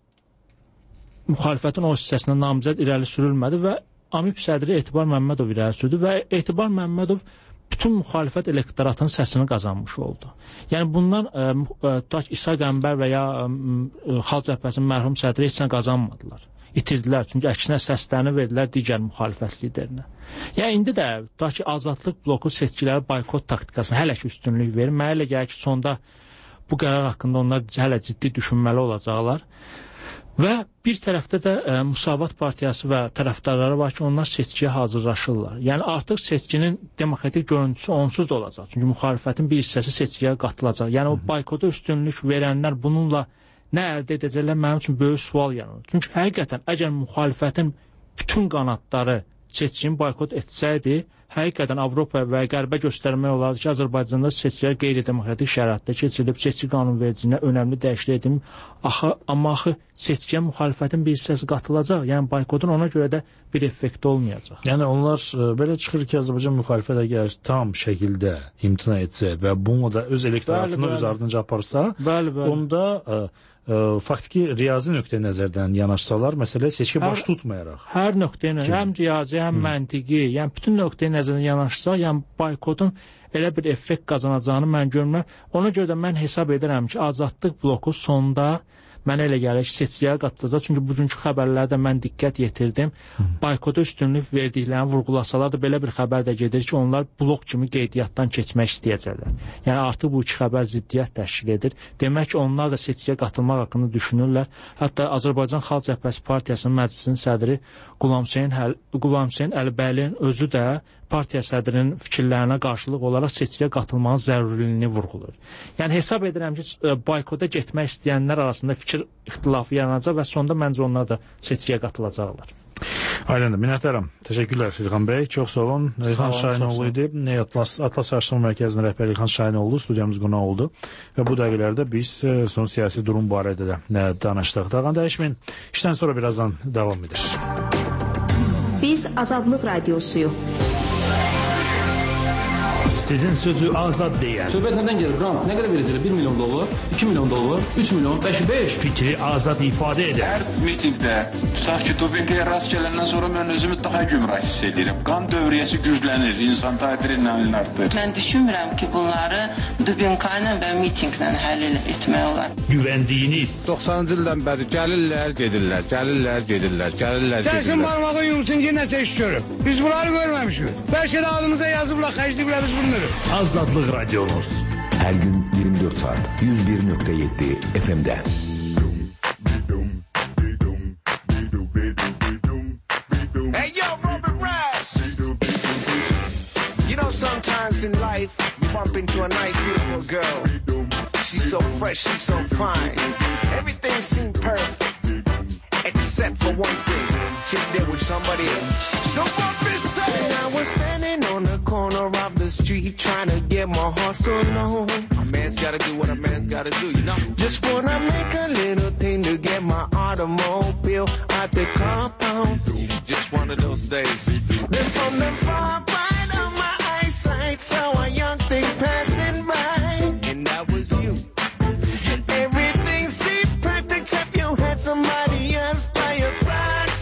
müxalifətin o hissəsinə namizəd irəli sürülmədi və AMİP sədri Etibar Məmmədov irəli sürdü və Etibar Məmmədov bütün müxalifət elektoratının səsini qazanmış oldu. Yəni bundan İsa Qəmbər və ya Xalq Cəbhəsinin mərhum sədri heç nə qazanmadılar. İtirdilər, çünki əksinə səslərini verdilər digər müxalifət liderinə. Yəni indi də ki, azadlıq bloku seçkiləri boykot taktikasına hələ ki üstünlük verir. Mənə elə gəlir ki, sonda bu qərar haqqında onlar hələ ciddi düşünməli olacaqlar. Və bir tərəfdə də Müsavat Partiyası və tərəfdarları var ki, onlar seçkiyə hazırlaşırlar. Yəni artıq seçkinin demokratik görüntüsü onsuz da olacaq. Çünki müxalifətin bir hissəsi seçkiyə qatılacaq. Yəni o boykota üstünlük verənlər bununla nə əldə edəcəklər, mənim üçün böyük sual yaranır. Çünki həqiqətən, əgər müxalifətin bütün qanadları seçkini boykot etsəydi, həqiqətən Avropa və Qərbə göstərmək olardı ki, Azərbaycanda seçkilər qeyri-demokratik şəraitdə keçirilib, seçki qanunvericiliyinə önəmli dəyişiklik edilib. Amma axı seçkiyə müxalifətin bir hissəsi qatılacaq, yəni boykotun ona görə də bir effekti olmayacaq. Yəni onlar belə çıxır ki, Azərbaycan müxalifət əgər tam şəkildə imtina etsə və bununla da öz elektoratını öz ardınca aparsa, onda faktiki riyazi nöqteyi nəzərdən yanaşsalar, məsələ seçki baş tutmayaraq. Hər nöqteyi nəzərdən, həm riyazi, həm məntiqi, yəni bütün nöqteyi nəzərdən yanaşsa, yəni boykotun elə bir effekt qazanacağını mən görmürəm. Ona görə də mən hesab edirəm ki, azadlıq bloku sonda mənə elə gəlir ki, seçkiyə qatılacaq. Çünki bugünkü xəbərlərdə mən diqqət yetirdim. Boykota üstünlük verdiklərini vurğulasalar da belə bir xəbər də gedir ki, onlar blok kimi qeydiyyatdan keçmək istəyəcəklər. Yəni artıq bu iki xəbər ziddiyyət təşkil edir. Demək ki, onlar da seçkiyə qatılmaq haqqında düşünürlər. Hətta Azərbaycan Xalq Cəbhəsi Partiyasının məclisinin sədri Qulam Hüseyn Əlibəyliyin özü də partiya sədrinin fikirlərinə qarşılıq olaraq seçkiyə qatılmanın zərurliyini vurğulayır. Yəni hesab edirəm ki, boykota getmək istəyənlər arasında fikir ixtilafı yaranacaq və sonda məncə onlar da seçkiyə qatılacaqlar. Aydındır, minnətdaram. Təşəkkürlər İlxan bəy. Çox sağ olun. İlxan Şahinoğlu idi. Atlas Araşdırma Mərkəzinin rəhbəri İlxan Şahinoğlu studiyamız qonaq oldu və bu dəqiqələrdə biz son siyasi durum barədə də danışdıq. Dağın dəyişməyin. İşdən sonra birazdan davam edir. Biz Azadlıq Radiosuyuq. Sizin sözü azad deyən. Söhbət nədən gelir? Qrant nə qədər verəcəklər? 1 milyon dollar, 2 milyon dollar, 3 milyon, 5. Fikri azad ifadə edən. Hər mitingdə, tutaq ki, dopinqaya rast gələndən sonra mən özümü daha gümrah hiss edirəm. Qan dövriyyəsi güclənir, insan adrenalin artır. Mən düşünmürəm ki, bunları dopinqayla və mitinqlə həll etmək olar. Güvəndiyiniz. 90-cı ildən bəri gəlirlər, gedirlər. Gəlsin barmağı yumsun ki, nəsə iş görüb. Biz bunları görməmişik. Bəlkə də adımıza yazıblar, xərcliyiblər biz bunları. Azadlıq Radiomuz. Her gün 24 saat 101.7 FM'de. Hey yo, Robert Rass. You know sometimes in life you bump into a nice beautiful girl. She's so fresh, she's so fine. Everything seemed perfect. Except for one thing, she's there with somebody else. So what is saying? I was standing on the corner of the street trying to get my hustle on. A man's gotta do what a man's gotta do, you know. Just wanna make a little thing to get my automobile out the compound. Just one of those days. Then from the far right of my eyesight, saw a young thing passing by, and that was you. Everything seemed perfect except you had somebody else by your side.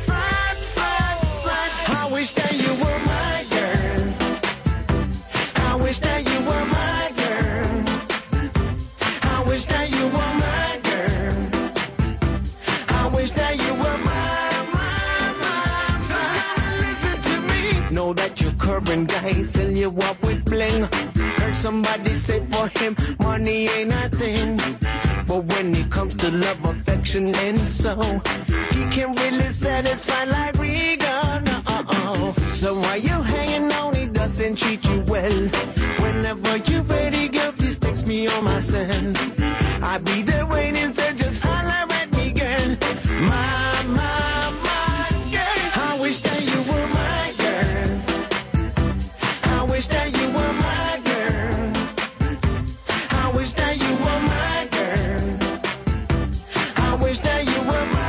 I wish that you were my girl. I wish that you were my girl. I wish that you were my girl. I wish that you were my. So listen to me. Know that your current guy fill you up with bling. Heard somebody say for him money ain't a thing. But when it comes to love, affection, and soul, he can really satisfy like Regan. So why you hanging on? He doesn't treat you well. Whenever you're ready, girl, please text me on my cell. I'll be there waiting, so just holler at me, girl. My girl. I wish that you were my girl. I wish that you were my girl. I wish that you were my girl. I wish that you were my.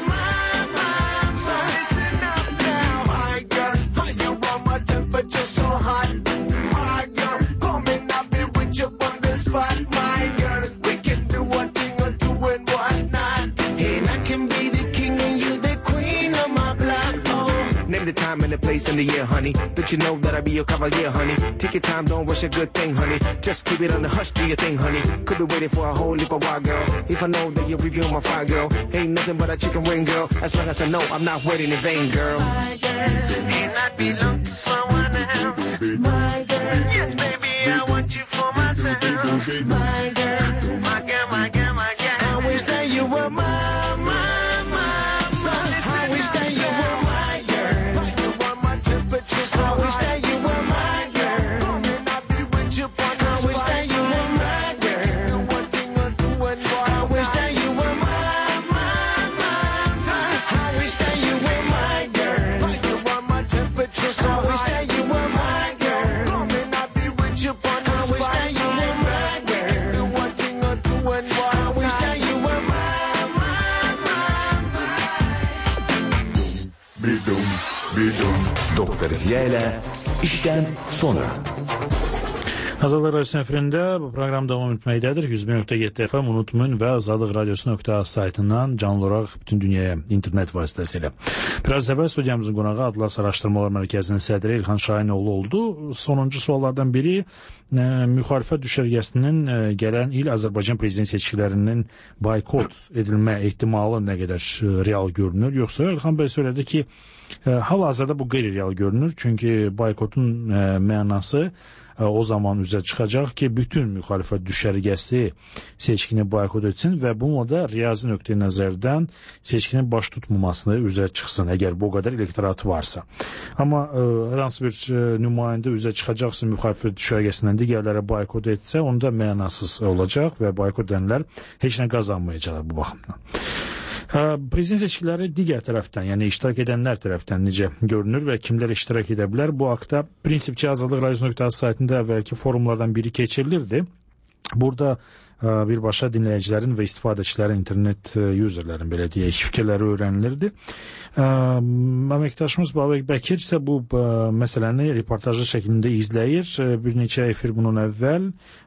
So listen up now, my girl. You want my temperature so hot, my girl. Come and I'll be with you on the spot, my girl. We can do one thing or two and whatnot, and I can be the king and you the queen of my block. Oh, name the time and the place and the year, honey. Don't you know that I'll be your cavalier, honey? Take your time, don't rush a good thing, honey. Just keep it on the hush, do your thing, honey. Could be waiting for a whole heap of while, girl. If I know that you're reviewing my file, girl, ain't nothing but a chicken wing, girl. As long as I know I'm not waiting in vain, girl. My girl, and I belong to someone else. My girl, yes, baby, I want you for myself. My girl, my girl, my girl, my girl. I wish that you were my. So I wish that you were my girl. You want my temperature so I wish that you were my girl. And I'll be with you on the I wish that you were my girl. One thing or two and more. I wish that you were my. I wish that you were my girl. You want my temperature so I wish that you were my girl. And I'll be with you on the I wish that you were my girl. One thing or two and more. I wish that you were my. Doktor Ziya ile işten sonra. Azadlıq Radiosu efirində bu proqram davam etməkdədir. 101.7 FM unutmayın və azadlıqradiosu.az saytından canlı olaraq bütün dünyaya internet vasitəsilə. Biraz əvvəl studiyamızın qonağı Atlas Araşdırmalar Mərkəzinin sədri İlxan Şahinoğlu oldu. Sonuncu suallardan biri müxalifət düşərgəsinin gələn il Azərbaycan prezident seçkilərinin boykot edilmə ehtimalı nə qədər real görünür? Yoxsa İlxan bəy söylədi ki, Hal-hazırda bu qeyri-real görünür, çünki boykotun mənası o zaman üzə çıxacaq ki, bütün müxalifət düşərgəsi seçkini boykot etsin və bununla da riyazi nöqteyi nəzərdən seçkinin baş tutmamasını üzə çıxsın, əgər bu qədər elektorat varsa. Amma hər hansı bir nümayəndə üzə çıxacaqsa müxalifət düşərgəsindən digərləri boykot etsə, onda mənasız olacaq və boykot edənlər heç nə qazanmayacaqlar bu baxımdan. Prezident seçkiləri digər tərəfdən, yəni iştirak edənlər tərəfdən necə görünür və kimlər iştirak edə bilər? Bu haqda Prinsipçi Azadlıq Radiosu.az saytında əvvəlki forumlardan biri keçirilirdi. Burada birbaşa dinləyicilərin və istifadəçilərin, internet userlərin, belə deyək, fikirləri öyrənilirdi. Əməkdaşımız Babək Bəkir isə bu məsələni reportajlı şəklində izləyir. Bir neçə efir bunun əvvəl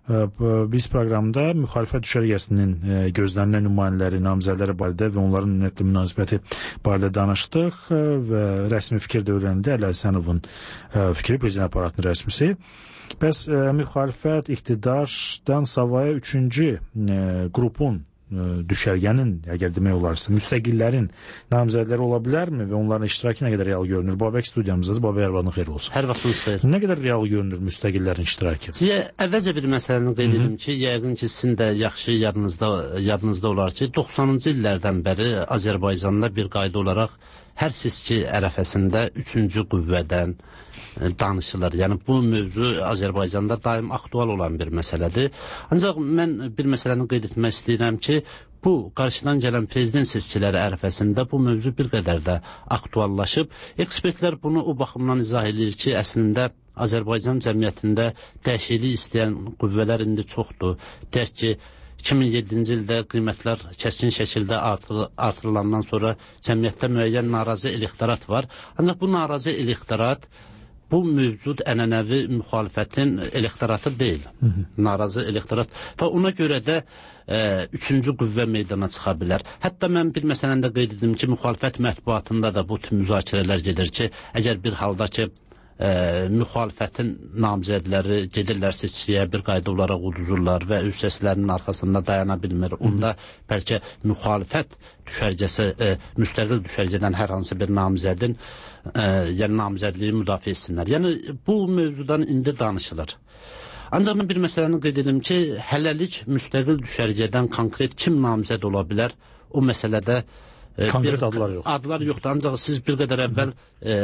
biz proqramda müxalifət düşərgəsinin gözlənilən nümayəndələri, namizədləri barədə və onların ümumiyyətlə münasibəti barədə danışdıq və rəsmi fikir də öyrənildi. Əli Həsənovun fikri, prezident aparatının rəsmisi. Bəs müxalifət iqtidardan savayı üçüncü qrupun, düşərgənin, əgər demək olarsa, müstəqillərin namizədləri ola bilərmi və onların iştirakı nə qədər real görünür? Babək studiyamızdadır. Babək Ərvadın xeyir olsun. Hər vaxtınız xeyir. Nə qədər real görünür müstəqillərin iştirakı? Sizə əvvəlcə bir məsələni qeyd edim ki, yəqin ki, sizin də yaxşı yadınızda olar ki, 90-cı illərdən bəri Azərbaycanda bir qayda olaraq hər seçki ərəfəsində üçüncü qüvvədən danışılır. Yəni bu mövzu Azərbaycanda daim aktual olan bir məsələdir. Ancaq mən bir məsələni qeyd etmək istəyirəm ki, bu qarşıdan gələn prezident seçkiləri ərəfəsində bu mövzu bir qədər də aktuallaşıb. Ekspertlər bunu o baxımdan izah edir ki, əslində Azərbaycan cəmiyyətində dəyişiklik istəyən qüvvələr indi çoxdur. Deyək ki, 2007-ci ildə qiymətlər kəskin şəkildə artırılandan sonra cəmiyyətdə müəyyən narazı elektorat var. Ancaq bu narazı elektorat bu mövcud ənənəvi müxalifətin elektoratı deyil. Narazı elektorat və ona görə də üçüncü qüvvə meydana çıxa bilər. Hətta mən bir məsələndə qeyd edim ki, müxalifət mətbuatında da bu tür müzakirələr gedir ki, əgər bir halda ki, müxalifətin namizədləri gedirlər seçkiyə, bir qayda olaraq uduzurlar və öz səslərinin arxasında dayana bilmir. Onda bəlkə müxalifət düşərgəsi, müstəqil düşərgədən hər hansı bir namizədin yəni namizədliyi müdafiə etsinlər. Yəni bu mövzudan indi danışılır. Ancaq mən bir məsələni qeyd edim ki, hələlik müstəqil düşərgədən konkret kim namizəd ola bilər, o məsələdə konkret adlar yox. Adlar yoxdur. Ancaq siz bir qədər əvvəl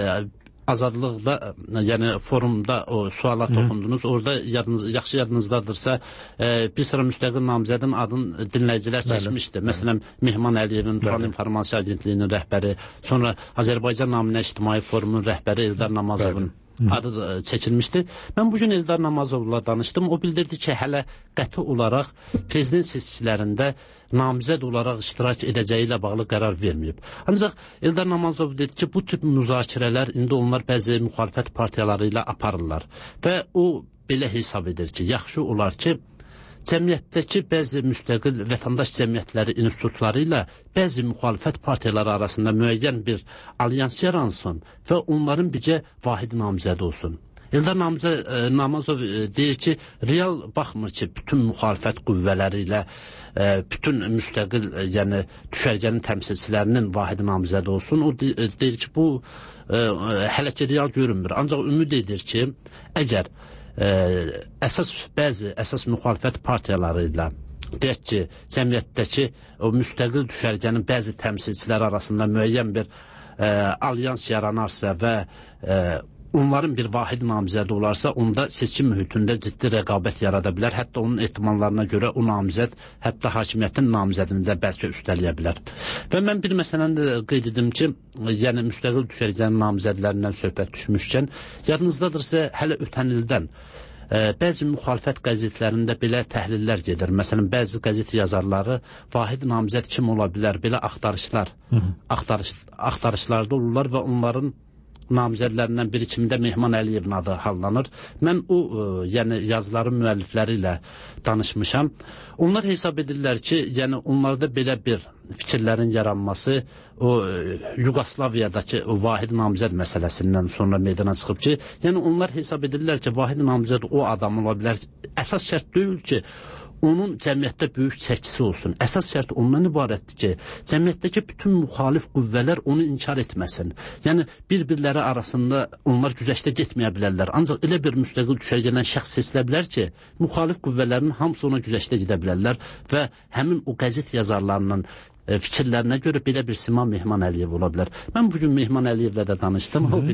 Azadlıqda, yəni forumda o suala toxundunuz. Orada yaxşı yadınızdadırsa, bir sıra müstəqil namizədin adını dinləyicilər seçmişdi. Məsələn, Mehman Əliyevin Turan İnformasiya Agentliyinin rəhbəri, sonra Azərbaycan Naminə İctimai Forumun rəhbəri Eldar Namazovun adı çəkilmişdi. Mən bugün Eldar Namazovla danışdım. O bildirdi ki, hələ qəti olaraq prezident seçkilərində namizəd olaraq iştirak edəcəyi ilə bağlı qərar verməyib. Ancaq Eldar Namazov dedi ki, bu tip müzakirələr indi onlar bəzi müxalifət partiyaları ilə aparırlar. Və o belə hesab edir ki, yaxşı olar ki, cəmiyyətdəki bəzi müstəqil vətəndaş cəmiyyətləri institutları ilə bəzi müxalifət partiyaları arasında müəyyən bir alyans yaransın və onların bircə vahid namizədi olsun. Eldar Namazov deyir ki, real baxmır ki, bütün müxalifət qüvvələri ilə bütün müstəqil, yəni düşərgənin təmsilçilərinin vahid namizədi olsun. O deyir ki, bu hələ ki real görünmür. Ancaq ümid edir ki, əgər bəzi əsas müxalifət partiyaları ilə deyək ki, cəmiyyətdəki o müstəqil düşərgənin bəzi təmsilçiləri arasında müəyyən bir alyans yaranarsa və onların bir vahid namizədi olarsa, onda seçki mühitində ciddi rəqabət yarada bilər. Hətta onun ehtimallarına görə o namizəd hətta hakimiyyətin namizədini də bəlkə üstələyə bilər. Və mən bir məsələni də qeyd edim ki, yəni müstəqil düşərgənin namizədlərindən söhbət düşmüşkən, yadınızdadırsa hələ ötən ildən bəzi müxalifət qəzetlərində belə təhlillər gedir. Məsələn, bəzi qəzet yazarları vahid namizəd kim ola bilər, belə axtarışlarda olurlar və onların namizədlərindən biri kimdə Mehman Əliyevin adı hallanır. Mən o yəni yazıların müəllifləri ilə danışmışam. Onlar hesab edirlər ki, yəni onlarda belə bir fikirlərin yaranması o Yugoslaviyadakı o vahid namizəd məsələsindən sonra meydana çıxıb ki, yəni onlar hesab edirlər ki, vahid namizəd o adam ola bilər. Əsas şərt deyil ki, onun cəmiyyətdə böyük çəkisi olsun. Əsas şərt ondan ibarətdir ki, cəmiyyətdəki bütün müxalif qüvvələr onu inkar etməsin. Yəni, bir-birləri arasında onlar güzəştə getməyə bilərlər. Ancaq elə bir müstəqil düşərgədən şəxs seçilə bilər ki, müxalif qüvvələrin hamısı ona güzəştə gedə bilərlər və həmin o qəzet yazarlarının fikirlərinə görə belə bir sima Mehman Əliyev ola bilər. Mən bugün Mehman Əliyevlə də danışdım. O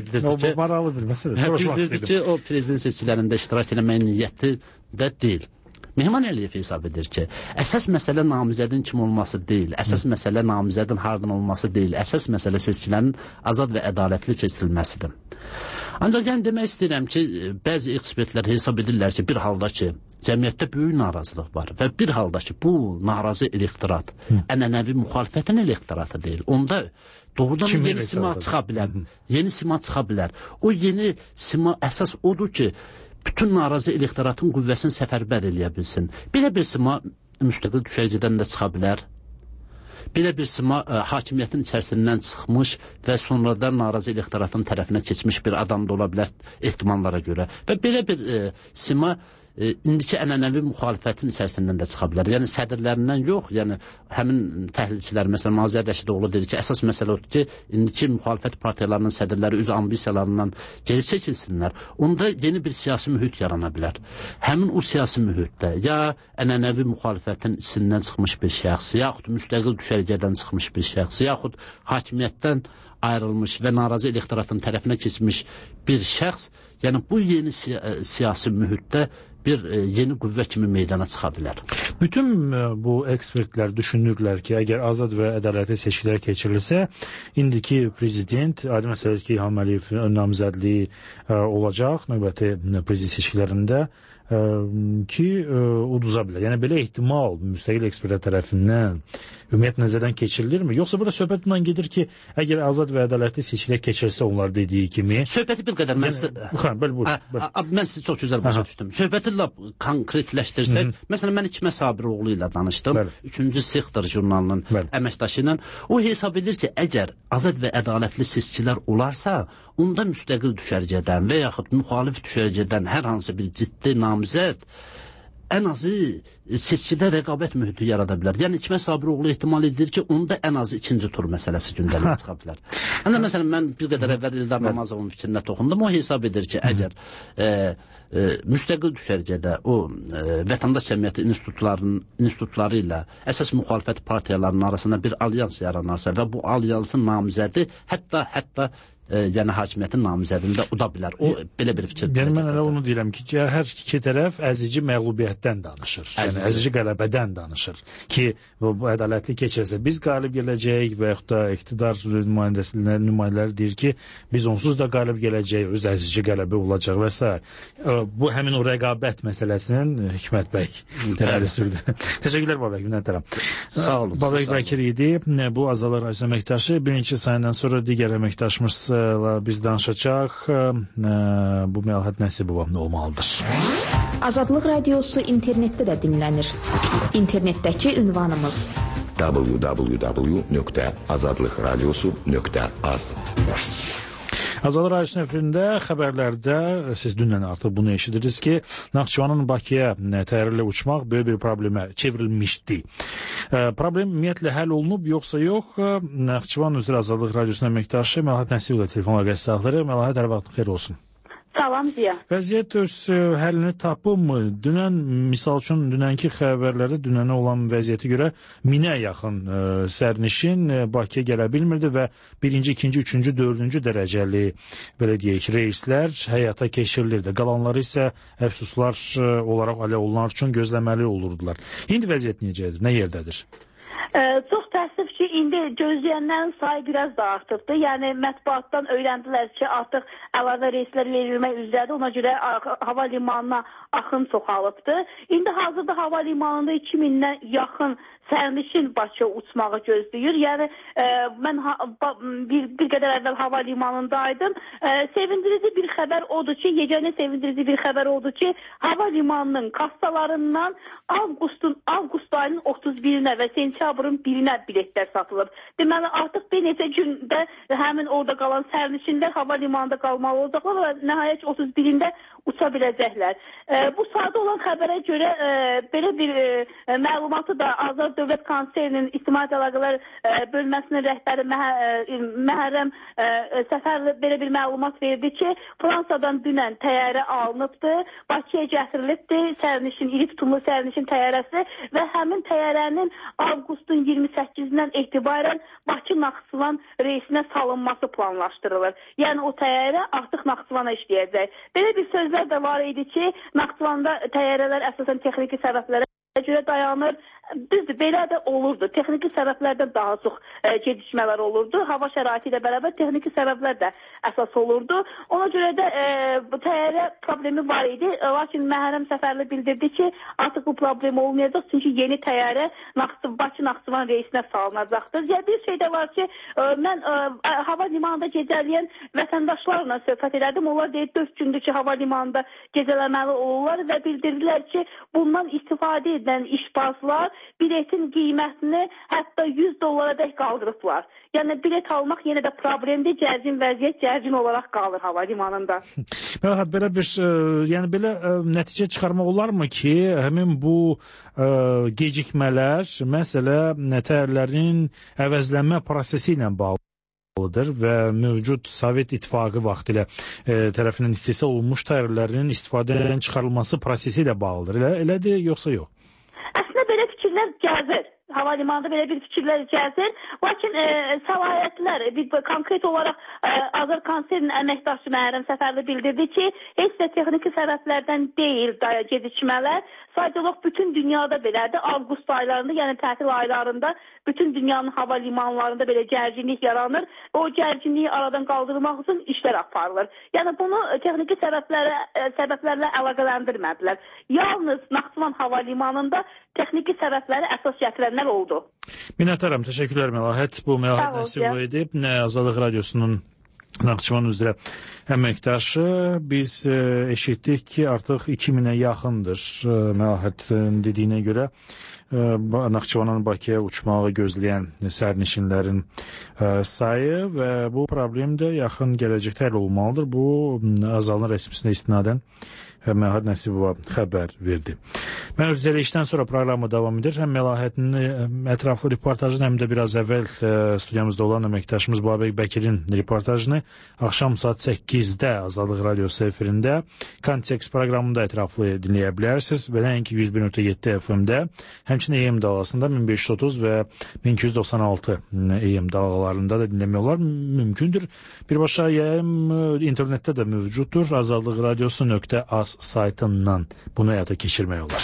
bildirdi ki, o prezident seçkilərində iştirak eləməyin niyyəti də deyil. Mehman Əliyev hesab edir ki, əsas məsələ namizədin kim olması deyil, əsas məsələ namizədin hardan olması deyil, əsas məsələ seçkilərin azad və ədalətli keçirilməsidir. Ancaq yəni demək istəyirəm ki, bəzi ekspertlər hesab edirlər ki, bir halda ki, cəmiyyətdə böyük narazılıq var və bir halda ki, bu narazı elektorat ənənəvi müxalifətin elektoratı deyil. Onda doğrudan yeni sima çıxa bilər. Yeni sima çıxa bilər. O yeni sima əsas odur ki, bütün narazı elektoratın qüvvəsini səfərbər eləyə bilsin. Belə bir sima müstəqil düşərgədən də çıxa bilər. Belə bir sima hakimiyyətin içərisindən çıxmış və sonradan narazı elektoratın tərəfinə keçmiş bir adam da ola bilər ehtimallara görə. Və belə bir sima indiki ənənəvi müxalifətin içərisindən də çıxa bilər. Yəni sədrlərindən yox, yəni həmin təhlilçilər, məsələn Azər Rəşidoğlu dedi ki, əsas məsələ odur ki, indiki müxalifət partiyalarının sədrləri öz ambisiyalarından geri çəkilsinlər. Onda yeni bir siyasi mühit yarana bilər. Həmin o siyasi mühitdə ya ənənəvi müxalifətin içindən çıxmış bir şəxs, yaxud müstəqil düşərgədən çıxmış bir şəxs, yaxud hakimiyyətdən ayrılmış və narazı elektoratın tərəfinə keçmiş bir şəxs, yəni bu yeni siyasi mühitdə bir yeni qüvvə kimi meydana çıxa bilər. Bütün bu ekspertlər düşünürlər ki, əgər azad və ədalətli seçkilər keçirilsə, indiki prezident, adi məsələ ki, İlham Əliyev namizədliyi olacaq növbəti prezident seçkilərində ki, uduza bilər. Yəni, belə ehtimal müstəqil ekspertlər tərəfindən ümumiyyət nəzərdən keçirilirmi? Yoxsa burada söhbət bundan gedir ki, əgər azad və ədalətli seçkilər keçirsə onlar dediyi kimi... Söhbəti bir qədər mən sizi çox gözəl başa düşdüm. Söhbəti konkretləşdirsək, məsələn, mən İkmə Sabiroğlu ilə danışdım, 3-cü sektor jurnalının əməkdaşı ilə. O hesab edir ki, əgər azad və ədalətli seçkilər olarsa, onda müstəqil düşərgədən və yaxud müxalif düşərgədən hər hansı bir ciddi namizəd ən azı seçkidə rəqabət mühiti yarada bilər. Yəni İkmə Sabiroğlu ehtimal edir ki, onda ən azı ikinci tur məsələsi gündəliyə çıxa bilər. Ancaq məsələn, mən bir qədər əvvəl İldar Namazovun fikrinə toxundum. O hesab edir ki, əgər müstəqil düşərgədə o vətəndaş cəmiyyəti institutları ilə əsas müxalifət partiyalarının arasında bir alyans yaranarsa və bu alyansın namizədi hətta yəni hakimiyyətin namizədində uda bilər. O belə bir fikir. Yəni mən elə onu deyirəm ki, hər iki tərəf əzici məğlubiyyətdən danışır. Yəni əzici qələbədən danışır ki, bu ədalətli keçirsə biz qalib gələcəyik və yaxud da iqtidar nümayəndələri deyir ki, biz onsuz da qalib gələcəyik, öz əzici qələbə olacaq və s. Bu həmin o rəqabət məsələsinin Hikmət bəy irəli sürdü. Təşəkkürlər Babək, minnətdaram. Sağ olun. Babək Bəkir idi. Bu Azadlıq Radiosu əməkdaşı. Birinci sayından sonra digər əməkdaşımız biz danışacaq. Bu Məlahət Nəsibova olmalıdır. Azadlıq Radiosu internetdə də dinlənir. İnternetdəki ünvanımız www.azadlıqradiosu.az. Azadlıq Radiosu efirində xəbərlərdə siz dünən artıq bunu eşidirsiniz ki, Naxçıvanın Bakıya təyyarə ilə uçmaq böyük bir problemə çevrilmişdi. Problem ümumiyyətlə həll olunub, yoxsa yox? Naxçıvan üzrə Azadlıq Radiosunun əməkdaşı Məlahət Nəsibova telefon əlaqəsi saxlayır. Məlahət, hər vaxtın xeyir olsun. Salam Ziya. Vəziyyət öz həllini tapıbmı? Dünən, misal üçün, dünənki xəbərlərdə dünənə olan vəziyyəti görə 1000-ə yaxın sərnişin Bakıya gələ bilmirdi və 1-ci, 2-ci, 3-cü, 4-cü dərəcəli, belə deyək, reyslər həyata keçirilirdi. Qalanları isə əfsuslar olaraq ələ olunanlar üçün gözləməli olurdular. İndi vəziyyət necədir? Nə yerdədir? Çox təəssüf ki, indi gözləyənlərin sayı biraz da artıbdır. Yəni, mətbuatdan öyrəndilər ki, artıq əlavə reyslər verilmək üzrədir. Ona görə hava limanına axın çoxalıbdır. İndi hazırda hava limanında 2000-dən yaxın sərnişin Bakıya uçmağı gözləyir. Yəni, mən bir qədər əvvəl hava limanındaydım. Sevindirici bir xəbər odur ki, yeganə sevindirici bir xəbər odur ki, hava limanının kassalarından avqust ayının 31-nə və sentyabrın 1-nə biletlər satılacaq. yaradılıb. Deməli, artıq bir neçə gündə həmin orada qalan sərnişinlər hava limanında qalmalı olacaqlar və nəhayət 31-də uça biləcəklər. Bu sadə olan xəbərə görə belə bir məlumatı da Azər Dövlət Konseylinin İctimai Əlaqələr bölməsinin rəhbəri Məhərrəm Səfərli belə bir məlumat verdi ki, Fransadan dünən təyyarə alınıbdı, Bakıya gətirilibdi, iri tutumlu sərnişin təyyarəsi və həmin təyyarənin avqustun 28-dən etibarən Bakı-Naxçıvan reysinə salınması planlaşdırılır. Yəni o təyyarə artıq Naxçıvana işləyəcək. Belə bir sözlər də var idi ki, Naxçıvanda təyyarələr əsasən texniki səbəblərə görə dayanır. Düzdür, belə də olurdu. Texniki səbəblərdən daha çox gecikmələr olurdu. Hava şəraiti ilə bərabər texniki səbəblər də əsas olurdu. Ona görə də bu təyyarə problemi var idi. Lakin Məhərrəm Səfərli bildirdi ki, artıq bu problem olmayacaq. Çünki yeni təyyarə Bakı-Naxçıvan reysinə salınacaqdır. Yəni bir şey də var ki, mən hava limanında gecələyən vətəndaşlarla söhbət edirdim. Onlar deyir 4 gündür ki, hava limanında gecələməli olurlar və bildirdilər ki, bundan istifadə edən işbazlar biletin qiymətini hətta $100 qaldırıblar. Yəni bilet almaq yenə də problemdir. Gərgin vəziyyət gərgin olaraq qalır hava limanında. Belə bir yəni belə nəticə çıxarmaq olarmı ki, həmin bu gecikmələr məsələ təyyarələrin əvəzlənmə prosesi ilə bağlıdır və mövcud Sovet İttifaqı vaxtilə tərəfindən istehsal olunmuş təyyarələrin istifadədən çıxarılması prosesi ilə bağlıdır. Elədir, yoxsa yox? Əslində belə fikirlər gəzir. Hava limanında belə bir fikirlər gəzir. Lakin səlahiyyətlər, konkret olaraq Azər Konseylinin əməkdaşı Məhərrəm Səfərli bildirdi ki, heç də texniki səbəblərdən deyil gecikmələr. Sadəcə olaraq bütün dünyada belədir. Avqust aylarında, yəni tətil aylarında bütün dünyanın hava limanlarında belə gərginlik yaranır və o gərginliyi aradan qaldırmaq üçün işlər aparılır. Yəni bunu texniki səbəblərlə əlaqələndirmədilər. Yalnız Naxçıvan hava limanında texniki səbəbləri əsas gətirənlər oldu. Minnətdaram, təşəkkürlər Məlahət. Bu Məlahət Nəsibov edib, Azadlıq Radiosunun Naxçıvan üzrə əməkdaşı. Biz eşitdik ki, artıq 2000-ə yaxındır Məlahətin dediyinə görə Naxçıvandan Bakıya uçmağı gözləyən sərnişinlərin sayı və bu problem də yaxın gələcəkdə həll olmalıdır. Bu Azadlıq rəsmisinə istinadən Məlahət Nəsibova xəbər verdi. Mən üzrəlişdən sonra proqramı davam edir. Həm Məlahətin ətraflı reportajını, həm də biraz əvvəl studiyamızda olan əməkdaşımız Babək Bəkirin reportajını axşam saat 8-də Azadlıq Radiosu efirində Kontekst proqramında ətraflı dinləyə bilərsiniz və nəinki 101.7 FM-də, həmçinin AM dalğasında 1530 və 1296 AM dalğalarında da dinləmək olar. Mümkündür. Birbaşa internetdə də mövcuddur. azadlıqradiosu.az saytından bunu həyata keçirmək olar.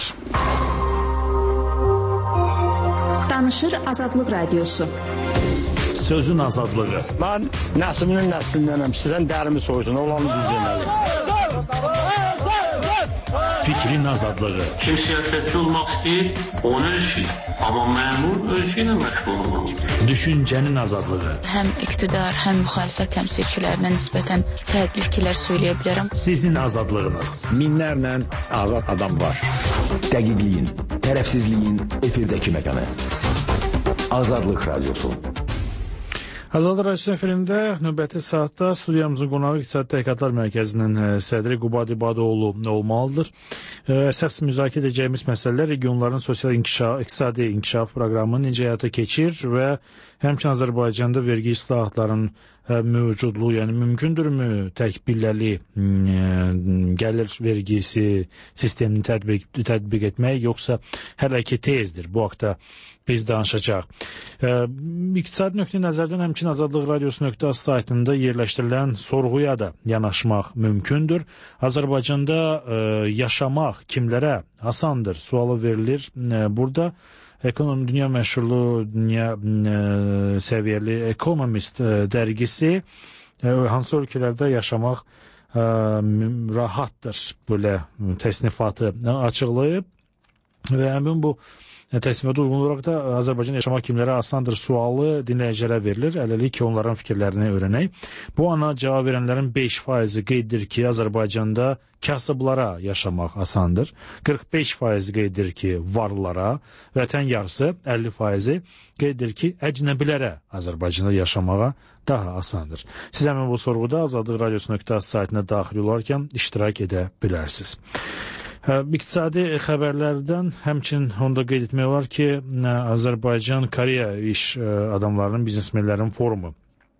Danışır Azadlıq Radiosu. Sözün azadlığı. Mən nəslinin nəslindənəm. Sizdən dərimi soysun. Olanı düz deməli. Fikrin azadlığı. Kim siyasətçi olmaq istəyir, onu ölçür. Amma məmur ölçü ilə məşğul olmalıdır. Düşüncənin azadlığı. Həm iqtidar, həm müxalifət təmsilçilərinə nisbətən fərqli fikirlər söyləyə bilərəm. Sizin azadlığınız. Minlərlə azad adam var. Dəqiqliyin, tərəfsizliyin efirdəki məkanı. Azadlıq Radiosu. Azadlıq Radiosu efirində növbəti saatda studiyamızın qonağı İqtisadi Təhqiqatlar Mərkəzinin sədri Qubad İbadoğlu olmalıdır. Əsas müzakirə edəcəyimiz məsələlər regionların sosial iqtisadi inkişaf proqramı necə həyata keçir və həmçinin Azərbaycanda vergi islahatlarının mövcudluğu, yəni mümkündürmü tək pilləli gəlir vergisi sistemini tətbiq etmək, yoxsa hələ ki tezdir? Bu haqda biz danışacaq. İqtisadi nöqteyi nəzərdən həmçinin Azadlıq Radiosu.az saytında yerləşdirilən sorğuya da yanaşmaq mümkündür. Azərbaycanda yaşamaq kimlərə asandır sualı verilir. Burada dünya məşhurlu, dünya səviyyəli Economist dərgisi hansı ölkələrdə yaşamaq rahatdır belə təsnifatı açıqlayıb. Və həmin bu təsdiqata uyğun olaraq da Azərbaycan yaşamaq kimlərə asandır sualı dinləyicilərə verilir. Hələlik ki, onların fikirlərini öyrənək. Bu ana cavab verənlərin 5% qeyd edir ki, Azərbaycanda kasıblara yaşamaq asandır. 45% qeyd edir ki, varlılara, vətən yarısı 50% qeyd edir ki, əcnəbilərə Azərbaycanda yaşamağa daha asandır. Siz həmin bu sorğuda Azadlıq Radiosu.az saytına daxil olarkən iştirak edə bilərsiniz. İqtisadi xəbərlərdən həmçinin onda qeyd etmək olar ki, Azərbaycan-Koreya iş adamlarının, biznesmenlərin forumu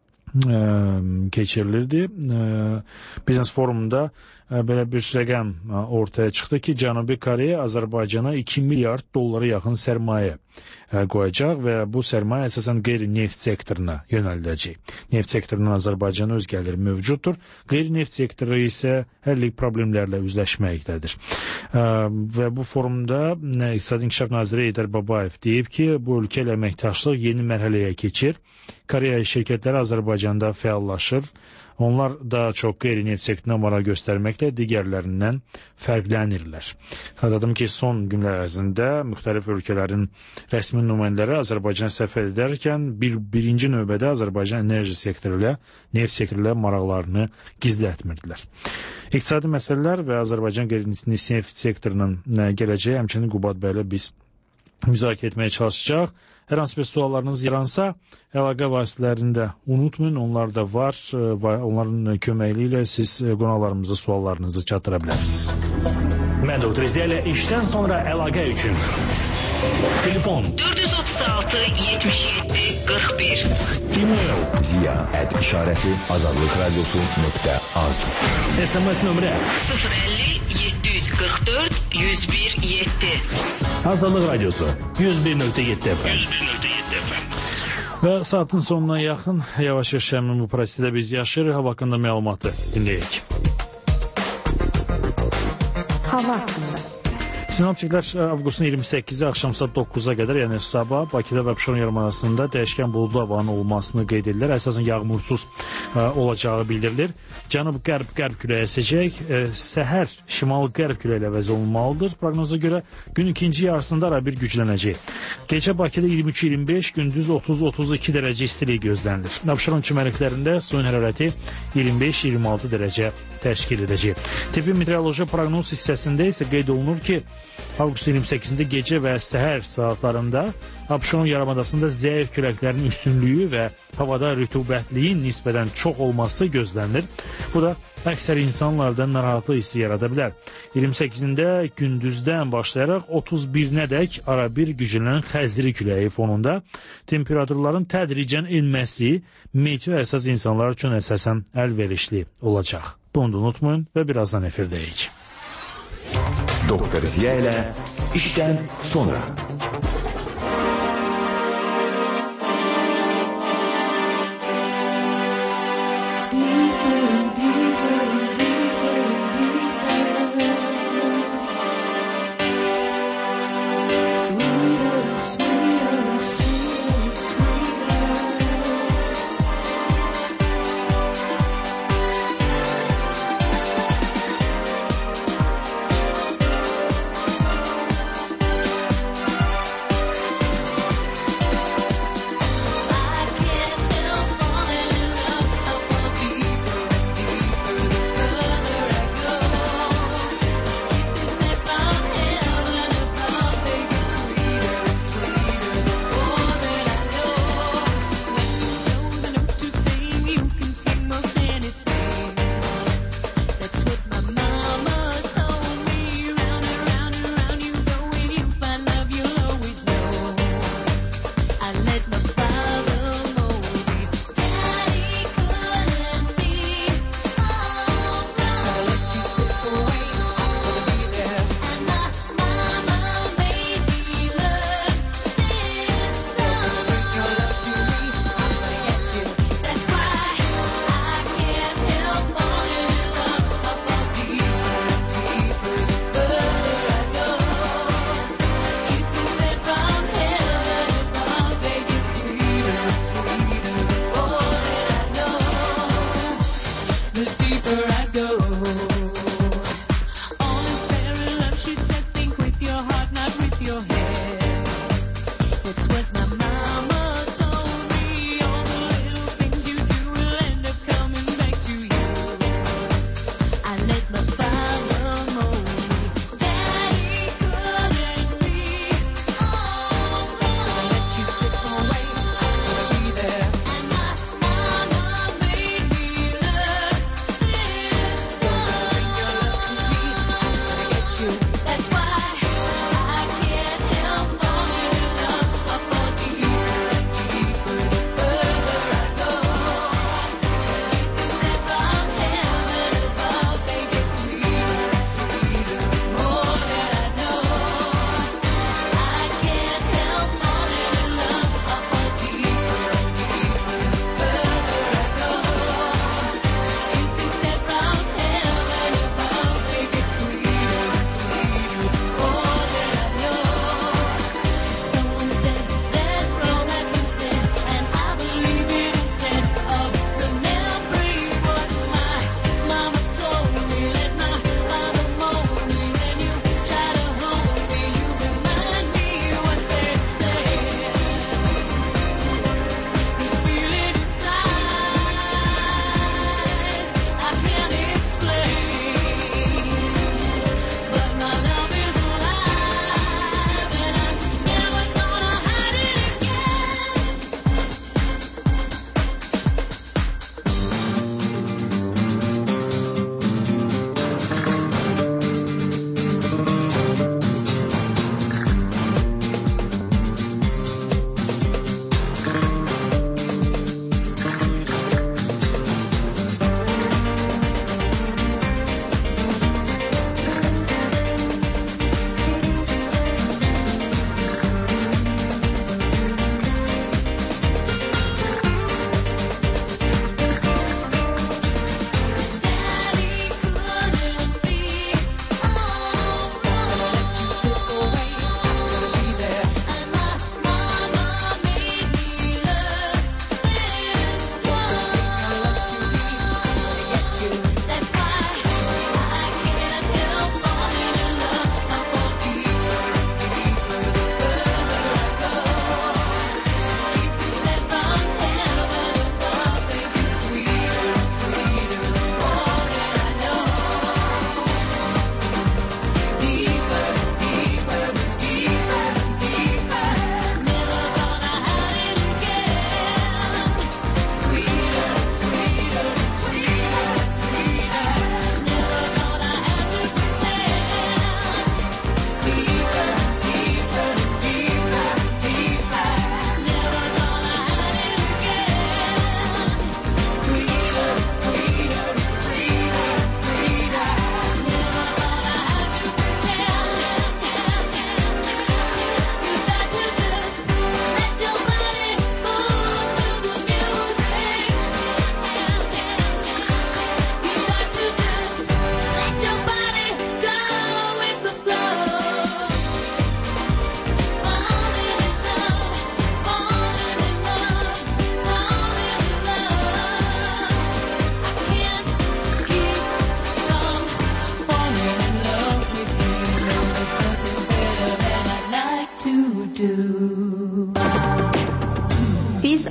keçirilirdi. Biznes forumunda belə bir rəqəm ortaya çıxdı ki, Cənubi Koreya Azərbaycana 2 milyard dollara yaxın sərmayə qoyacaq və bu sərmayə əsasən qeyri-neft sektoruna yönəldiləcək. Neft sektorundan Azərbaycana öz gəliri mövcuddur. Qeyri-neft sektoru isə hərlik problemlərlə üzləşməkdədir. Və bu forumda İqtisadi İnkişaf Naziri Heydər Babayev deyib ki, bu ölkə ilə əməkdaşlıq yeni mərhələyə keçir. Koreya şirkətləri Azərbaycanda fəallaşır. Onlar daha çox qeyri-neft sektoruna maraq göstərməklə digərlərindən fərqlənirlər. Xatırladım ki, son günlər ərzində müxtəlif ölkələrin rəsmi nümayəndələri Azərbaycan səfər edərkən birinci növbədə Azərbaycan enerji sektoru ilə, neft sektoru ilə maraqlarını gizlətmirdilər. İqtisadi məsələlər və Azərbaycan qeyri-neft sektorunun gələcəyi həmçinin Qubad bəylə biz müzakirə etməyə çalışacaq. Hər hansı bir suallarınız yaransa, əlaqə vasitələrində unutmayın, onlar da var və onların köməkliyi ilə siz qonaqlarımıza suallarınızı çatdıra bilərsiniz. Mən Dr. Ziya ilə işdən sonra əlaqə üçün telefon 436 77 41 e-mail ziya@işarəsi azadlıqradiosu.az SMS nömrə 050 744 101 7 Azadlıq Radiosu 101.7 FM. Və saatın sonuna yaxın yavaş-yavaş həmin bu prosesdə biz yaşayırıq. Hava haqqında məlumatı dinləyək. Hava haqqında. Sinoptiklər avqustun 28-i axşam saat 9-a qədər, yəni sabah Bakıda və Abşeron yarımadasında dəyişkən buludlu havanın olmasını qeyd edirlər. Əsasən yağmursuz olacağı bildirilir. Cənub-qərb küləyi əsəcək. Səhər şimal-qərb küləyi ilə əvəz olunmalıdır. Proqnoza görə gün ikinci yarısında ara bir güclənəcək. Gecə Bakıda 23-25, gündüz 30-32 dərəcə istilik gözlənilir. Abşeron çimərliklərində suyun hərarəti 25-26 dərəcə təşkil edəcək. Tibbi meteoroloji proqnoz hissəsində isə qeyd olunur ki, avqustun 28-də gecə və səhər saatlarında Abşeron yarımadasında zəif küləklərin üstünlüyü və havada rütubətliyin nisbətən çox olması gözlənilir. Bu da əksər insanlarda narahatlıq hissi yarada bilər. 28-də gündüzdən başlayaraq 31-nədək ara bir güclənən xəzri küləyi fonunda temperaturların tədricən enməsi meteo əsas insanlar üçün əsasən əlverişli olacaq. Bunu da unutmayın və birazdan efirdəyik. Doktor Ziya ilə işdən sonra.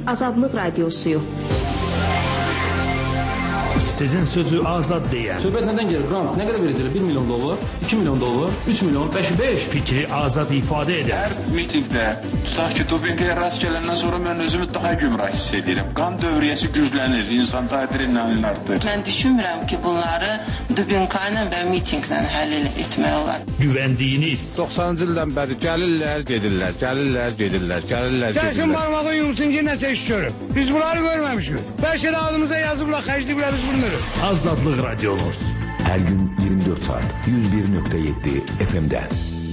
Azadlıq Radiosuyuq. Sizin sözü azad deyən. Söhbət nədən gelir? Grant nə qədər verəcəklər? 1 milyon dollar, 2 milyon dollar, 3 milyon, 5. Fikri azad ifadə edən. Hər mitingdə tutaq ki, dopinqə rast gələndən sonra mən özümü daha gümrah hiss edirəm. Qan dövriyyəsi güclənir, insan adrenalin artır. Mən düşünmürəm ki, bunları dopinqə ilə və mitinqlə həll etmək olar. Güvəndiyiniz. 90-cı ildən bəri gəlirlər, gedirlər, gəlirlər, gedirlər, gəlirlər, gedirlər. Gəlsin barmağı yumsun ki, nəsə iş görür. Biz bunları görməmişik. Bəlkə də adımıza yazıblar, xərcliyiblər biz bunu. Azadlıq Radiomuz. Her gün 24 saat 101.7 FM'de.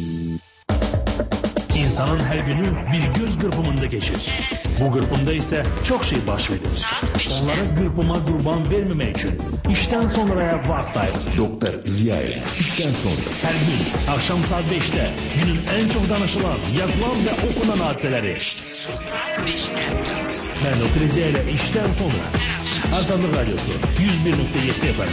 İnsanın her günü bir göz kırpımında geçir. Bu kırpımda ise çok şey baş verir. Onlara kırpıma kurban vermemek için işten sonraya vaxt ayırır. Doktor Ziya ile işten sonra. Her gün akşam saat 5'te günün en çok danışılan, yazılan ve okunan hadiseleri. Ben Doktor Ziya ile işten sonra. Azadlıq Radyosu 101.7 FM.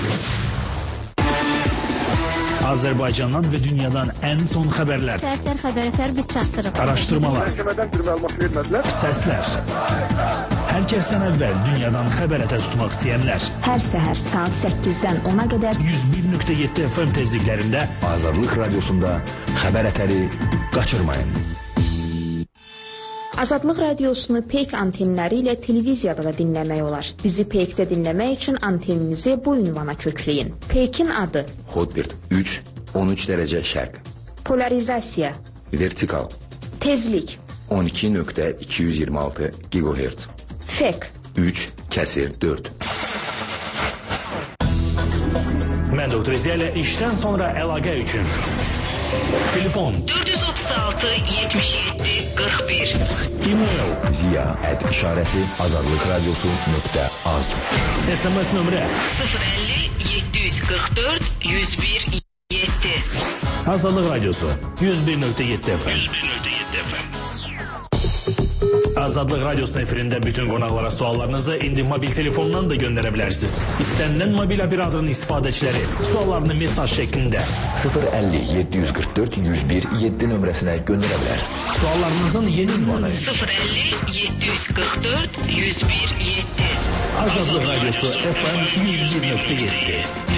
Azərbaycandan və dünyadan ən son xəbərlər. Sərsər xəbərlər biz çatdırırıq. Araşdırmalar. Məhkəmədən bir məlumat vermədilər. Səslər. Hər kəsdən əvvəl dünyadan xəbər ətə tutmaq istəyənlər. Hər səhər saat 8-dən 10-a qədər 101.7 FM tezliklərində Azadlıq Radyosunda xəbər ətəri qaçırmayın. Azadlıq Radiosunu Peyk antenləri ilə televiziyada da dinləmək olar. Bizi Peykdə dinləmək üçün anteninizi bu ünvana kökləyin. Peykin adı Hotbird 3, 13 dərəcə şərq. Polarizasiya, Vertikal tezlik, 12.226 GHz. fek, 3/4. Mən Doktor Ziya ilə işdən sonra əlaqə üçün telefon 436 77 41. E-mail ziya@işarəsi azadlıqradiosu.az. SMS nömrə 050 744 101 7. Azadlıq Radyosu 101.7 FM. Azadlıq Radyosu'nun efirində bütün qonaqlara suallarınızı indi mobil telefondan da göndərə bilərsiniz. İstənilən mobil operatörün istifadəçiləri suallarını mesaj şəklində 050 744 101 7 nömrəsinə göndərə bilər. Suallarınızın yeni ünvanı 050 744 101 7. Azadlıq Radyosu FM 101.7.